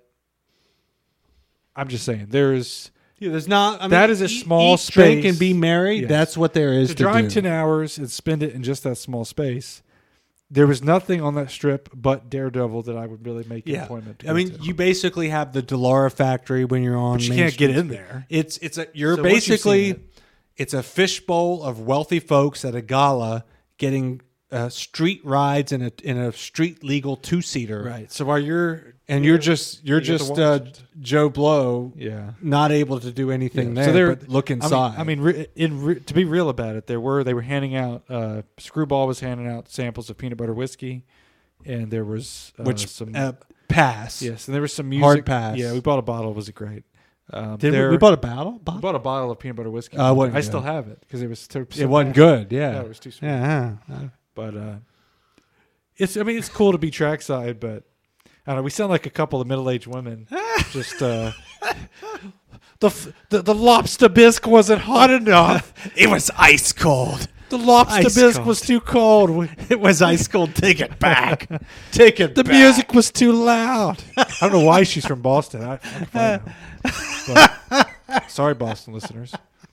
I'm just saying there's yeah, there's not. I mean, That is a eat- small eat, drink, space. and be merry. Yes. That's what there is to to, drive do. ten hours and spend it in just that small space. There was nothing on that strip but Daredevil that I would really make an Yeah, appointment to I go mean, to. you basically have the Delara factory when you're on. But you Main can't get Street. in there. It's it's a you're So once you've seen basically it- it's a fishbowl of wealthy folks at a gala getting uh, street rides in a in a street legal two seater. Right. So while you're And you're just you're You get to just watch uh, it. Joe Blow, yeah. not able to do anything Yeah. there. So they're but look I mean- inside. I mean, re, in re, to be real about it, there were they were handing out. Uh, Screwball was handing out samples of peanut butter whiskey, and there was uh, which some uh, pass. yes, and there was some music. Hard pass. Yeah, we bought a bottle. Was it great? Um, Did we, there- we bought a battle? we Bottle? bought a bottle of peanut butter whiskey. Uh, it wasn't I good. still have it because it was. So, It wasn't good. Yeah. Yeah, it was too sweet. Yeah. yeah. But uh, it's I mean it's cool to be trackside, but I don't know. We sound like a couple of middle aged women. Just uh, the, f- the the lobster bisque wasn't hot enough. It was ice cold. The lobster Ice bisque cold. was too cold. We- It was ice cold. Take it back. Take it the back. music was too loud. I don't know why she's from Boston. I, I can find out. But, sorry, Boston listeners.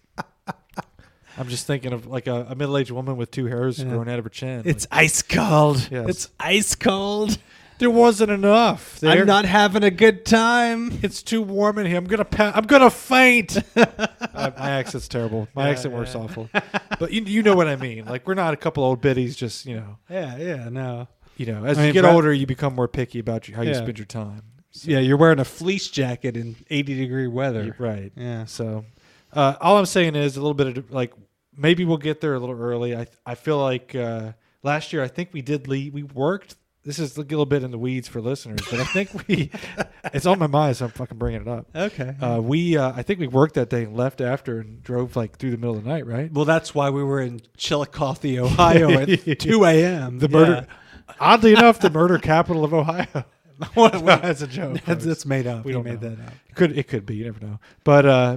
I'm just thinking of like a, a middle aged woman with two hairs Yeah. growing out of her chin. It's ice cold. Yes. It's ice cold. Like, there wasn't enough. There. I'm not having a good time. It's too warm in here. I'm gonna pa- I'm gonna faint. uh, my accent's terrible. My Yeah, accent works yeah. awful. But you you know what I mean. Like we're not a couple old biddies. Just you know Yeah, yeah, no. you know. As I you mean, get Brad- older, you become more picky about you, how you Yeah. spend your time. Yeah, you're wearing a fleece jacket in eighty degree weather. Right. Yeah. So, uh, all I'm saying is a little bit of like maybe we'll get there a little early. I I feel like uh, last year I think we did leave. We worked. This is a little bit in the weeds for listeners, but I think we. It's on my mind, so I'm fucking bringing it up. Okay. Uh, we uh, I think we worked that day and left after and drove like through the middle of the night, right? well, that's why we were in Chillicothe, Ohio at two a.m. The murder. Oddly enough, the murder capital of Ohio. That's a joke. That's, folks. that's made up. We We don't made know. that up. Could it could be? You never know. But uh,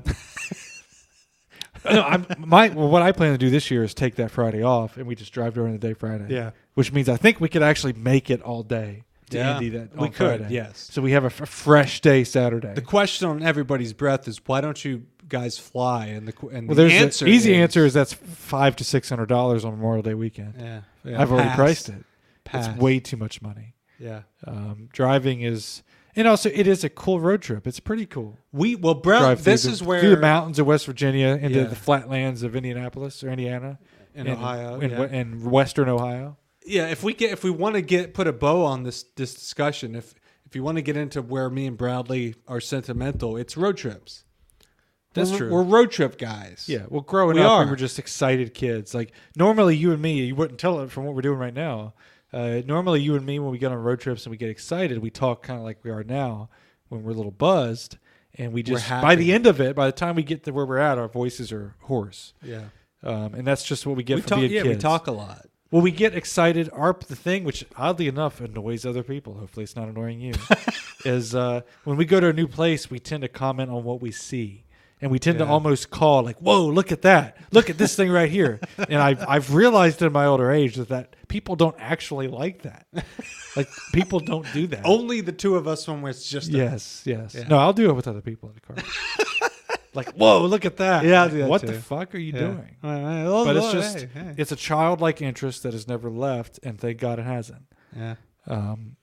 no, I'm my well, what I plan to do this year is take that Friday off, and we just drive during the day Friday. Yeah. which means I think we could actually make it all day to Yeah. Indy that We on could, Friday. yes. So we have a f- fresh day Saturday. The question on everybody's breath is why don't you guys fly? And the qu- and well, the there's answer the easy is, answer is that's five to six hundred dollars on Memorial Day weekend. yeah, yeah, I've already pass. priced it. Pass. It's way too much money. Yeah. Um, driving is, and also it is a cool road trip. It's pretty cool. We well, Brown. Drive through This the- is where through the mountains of West Virginia into Yeah. the flatlands of Indianapolis or Indiana, in and- Ohio. in, yeah. in Western Ohio. Yeah, if we get if we want to get put a bow on this this discussion, if if you want to get into where me and Bradley are sentimental, it's road trips. That's we're, true. We're road trip guys. Yeah, well, growing We up, are. we were just excited kids. Like normally, you and me, you wouldn't tell it from what we're doing right now. Uh, normally, you and me, when we get on road trips and we get excited, we talk kind of like we are now when we're a little buzzed, and we just by happy. the end of it, by the time we get to where we're at, our voices are hoarse, yeah. um, and that's just what we get We from talk. being Yeah, kids. we talk a lot. Well, we get excited. Our the thing, which oddly enough annoys other people. Hopefully, it's not annoying you. is uh, when we go to a new place, we tend to comment on what we see, and we tend to Yeah. almost call like, "Whoa, look at that! Look at this thing right here." And I've I've realized in my older age that, that people don't actually like that. Like people don't do that. Only the two of us when it's just yes, yes. Yeah. No, I'll do it with other people in the car. Like, whoa, look at that! Yeah, I'll do that what too. the fuck are you Yeah. doing? But But it's just it's a childlike interest that has never left, and thank God it hasn't. yeah. Um,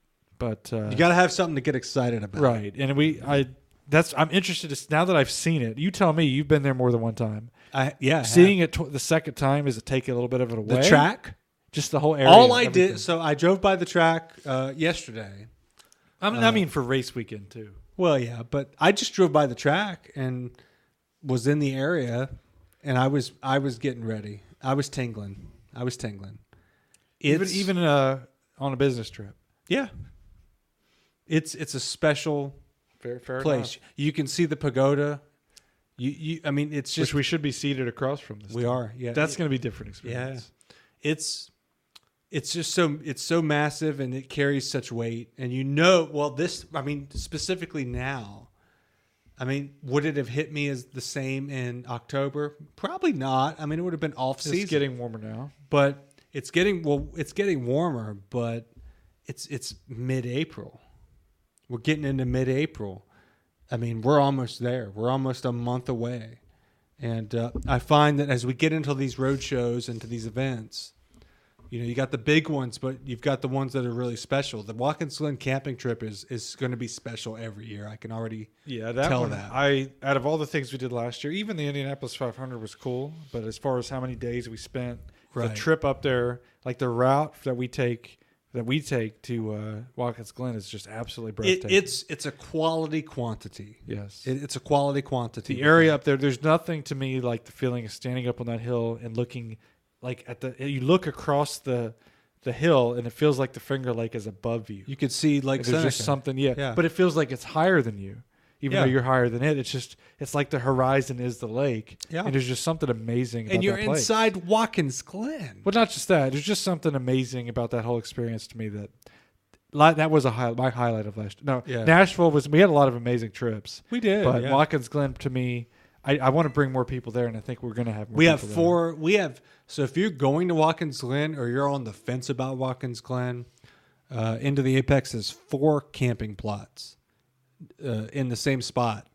but uh, You got to have something to get excited about. right, and we I that's I'm interested to now that I've seen it. You tell me, you've been there more than one time. I yeah. I Seeing it tw- the second time, does it take a little bit of it have. away? the track. just the whole area. All I everything. did. So I drove by the track uh, yesterday. I mean, I mean for race weekend too. Well, yeah, but I just drove by the track and was in the area, and I was I was getting ready. I was tingling. I was tingling. Even It's, even uh, on a business trip. yeah. It's it's a special Fair, fair place. You can see the pagoda. You, you. I mean, it's just Which we should be seated across from this. we time. are. Yeah, That's going to be a different experience. it's it's just so it's so massive and it carries such weight. And you know, well, this. I mean, specifically now. I mean, would it have hit me as the same in October? Probably not. I mean, it would have been off It's season. getting warmer now. but it's getting well. It's getting warmer, but it's it's mid-April. We're getting into mid-April. I mean, we're almost there. We're almost a month away, and uh, I find that as we get into these road shows, into these events, you know, you got the big ones, but you've got the ones that are really special. The Watkins Glen camping trip is is going to be special every year. I can already Yeah, that tell one. that. I out of all the things we did last year, even the Indianapolis five hundred was cool. But as far as how many days we spent, Right. the trip up there, like the route that we take, that we take to uh, Watkins Glen is just absolutely It, breathtaking. it's it's a quality quantity. yes. It, it's a quality quantity. The area up there, there's nothing to me like the feeling of standing up on that hill and looking like at the. You look across the the hill and it feels like the Finger Lake is above you. You could see like Like there's just Seneca. something, yeah. Yeah. But it feels like it's higher than you, even Yeah. though you're higher than it. It's just it's like the horizon is the lake, Yeah. and there's just something amazing. About and you're that place. inside Watkins Glen. Well, not just that. There's just something amazing about that whole experience to me that. li- That was a high, my highlight of last. No, Yeah. Nashville was. We had a lot of amazing trips, We did, but yeah. Watkins Glen to me, I, I want to bring more people there, and I think we're going to have. More We have people four. We have so if you're going to Watkins Glen or you're on the fence about Watkins Glen, uh, Into the Apex has four camping plots uh, in the same spot.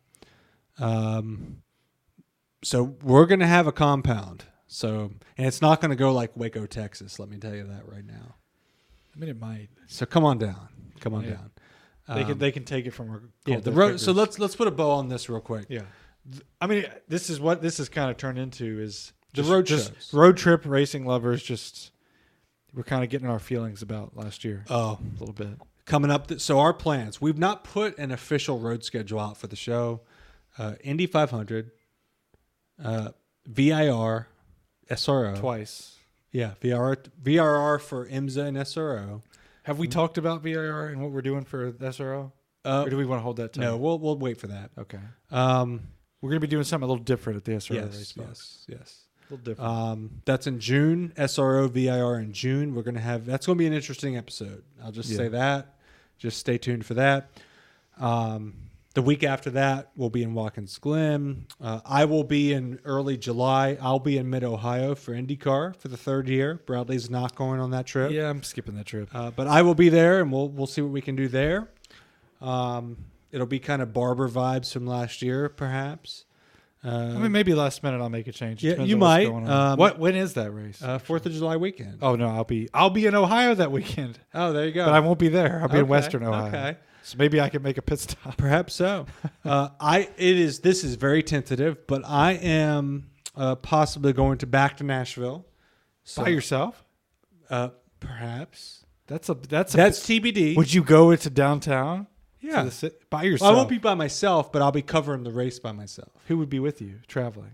Um, so we're going to have a compound. So and it's not going to go like Waco, Texas. Let me tell you that right now. there. I mean, it might. So come on down. Come on Yeah. down. They Um, can they can take it from our yeah. cold The dead road. So fingers. let's let's put a bow on this real quick. Yeah. Th- I mean, this is what this has kind of turned into is The just- road just shows. road trip racing lovers. Just we're kind of getting our feelings about last year Oh, a little bit. coming up. Th- so our plans. We've not put an official road schedule out for the show. Uh, Indy five hundred, uh, V I R, S R O. Twice. Yeah, V R R, V R R for IMSA and S R O. Have we talked about V I R and what we're doing for S R O? Uh, Or do we want to hold that? Tight? no, we'll we'll wait for that. Okay. Um, We're going to be doing something a little different at the S R O yes, race. box. yes, yes. A little different. Um, that's in June. S R O, V I R in June. We're gonna have. That's gonna be an interesting episode. I'll just Yeah. say that. Just stay tuned for that. Um, the week after that, we'll be in Watkins Glen. Uh, I will be in early July. I'll be in Mid Ohio for IndyCar for the third year. Bradley's not going on that trip. yeah, I'm skipping that trip. Uh, but I will be there, and we'll we'll see what we can do there. Um, it'll be kind of Barber vibes from last year, perhaps. Uh, I mean, maybe last minute I'll make a change. It yeah, depends you on what's might. going on. Um, what? When is that race? uh, Fourth of July weekend. oh no, I'll be I'll be in Ohio that weekend, Oh, there you go. but I won't be there. I'll be in Okay, Western Ohio. okay. So maybe I can make a pit stop. Perhaps so. uh, I it is this is very tentative, but I am uh, possibly going to back to Nashville. So, By yourself? uh, perhaps That's a that's a that's T B D. Would you go into downtown? Yeah. To the ci- by yourself. Well, I won't be by myself, but I'll be covering the race by myself. Who would be with you traveling?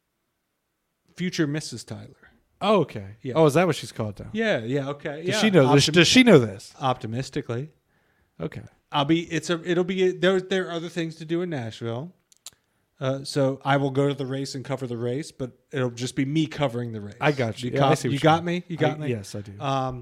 Future Missus Tyler. Oh, okay. Yeah. Oh, is that what she's called now? Yeah, yeah, okay. Does yeah. she know this? Optim- Does she know this? optimistically, Okay. I'll be. It's a. It'll be. There. There are other things to do in Nashville. Uh, so I will go to the race and cover the race, but it'll just be me covering the race. I got you. You, Yeah, I cop- see what you you got mean. me. You got I- me. Yes, I do. Um,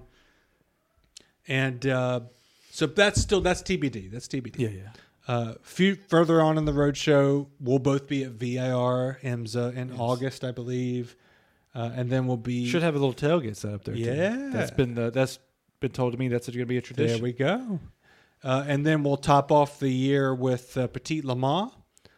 and uh, so that's still that's T B D. That's T B D. yeah, yeah. Uh, few further on in the road show, we'll both be at V I R IMSA in August, I believe, uh, and then we'll be. Should have a little tailgate set up there. too. Yeah. that's been the, that's been told to me. That's going to be a tradition. There we go. Uh, and then we'll top off the year with uh, Petite Le Mans.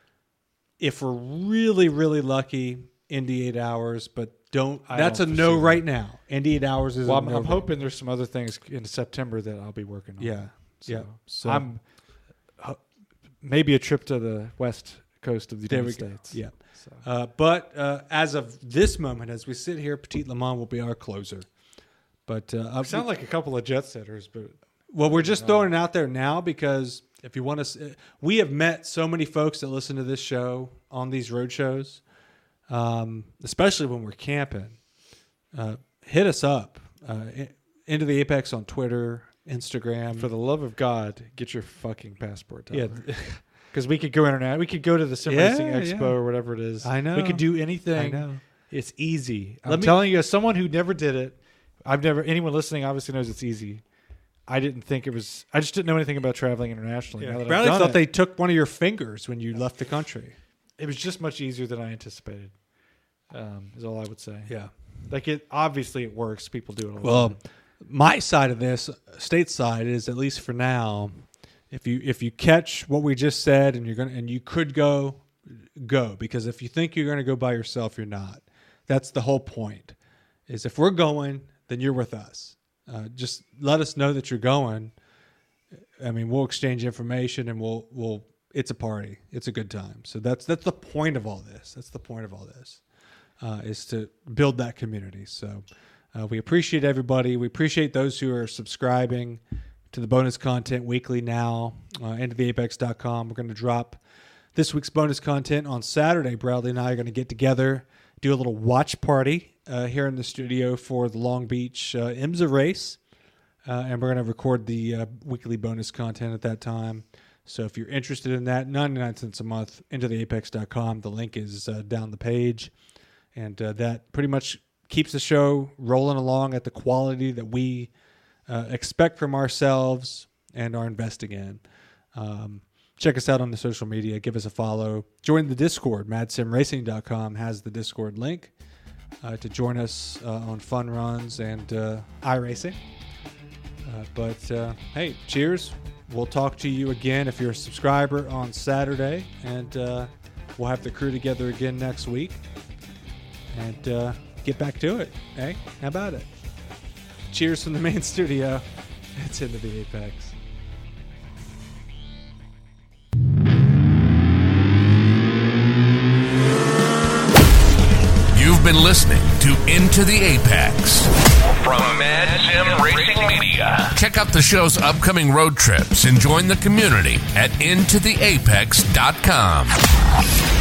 If we're really, really lucky, Indy eight hours, but don't. I that's don't a no foresee right now. Indy eight hours is. Well, a I'm, no I'm right hoping there's some other things in September that I'll be working on. Yeah, So yeah. So I'm ho- maybe a trip to the west coast of the there we United go. States. Yeah. So. Uh, but uh, as of this moment, as we sit here, Petite Le Mans will be our closer. But uh, I sound like a couple of jet setters, but well, we're just throwing it out there now because if you want to, we have met so many folks that listen to this show on these road shows, um, especially when we're camping. Uh, hit us up, uh, Into the Apex on Twitter, Instagram. For the love of God, get your fucking passport. yeah, Because we could go internet. We could go to the Sim Yeah, Racing Expo yeah. or whatever it is. I know. We could do I anything. know. It's easy. I'm Let me- telling you, as someone who never did it, I've never. Anyone listening obviously knows it's easy. I didn't think it was. I just didn't know anything about traveling internationally. Yeah. Now that I've Bradley done thought it, they took one of your fingers when you left the country. it was just much easier than I anticipated. Um, is all I would say. Yeah. Like it. Obviously, it works. People do it. All the Well, time. my side of this, state side, is at least for now. If you if you catch what we just said, and you're gonna and you could go, go because if you think you're gonna go by yourself, you're not. That's the whole point. Is if we're going, then you're with us. Uh, just let us know that you're going. I mean, we'll exchange information, and we'll we'll. It's a party. It's a good time. So that's that's the point of all this. That's the point of all this, uh, is to build that community. So uh, we appreciate everybody. We appreciate those who are subscribing to the bonus content weekly now. Uh, into the apex dot com. We're going to drop this week's bonus content on Saturday. Bradley and I are going to get together, do a little watch party uh, here in the studio for the Long Beach uh, IMSA race. Uh, and we're going to record the uh, weekly bonus content at that time. So if you're interested in that, ninety-nine cents a month, into the apex dot com. The link is uh, down the page. And uh, that pretty much keeps the show rolling along at the quality that we uh, expect from ourselves and are investing in. Um, check us out on the social media. Give us a follow. Join the Discord. mad sim racing dot com has the Discord link uh, to join us uh, on fun runs and uh, iRacing. Uh, but, uh, hey, cheers. We'll talk to you again if you're a subscriber on Saturday. And uh, we'll have the crew together again next week. And uh, get back to it. Hey, how about it? Cheers from the main studio. It's Into the Apex. You've been listening to Into the Apex From Mad Sim Racing Media. Check out the show's upcoming road trips and join the community at into the apex dot com.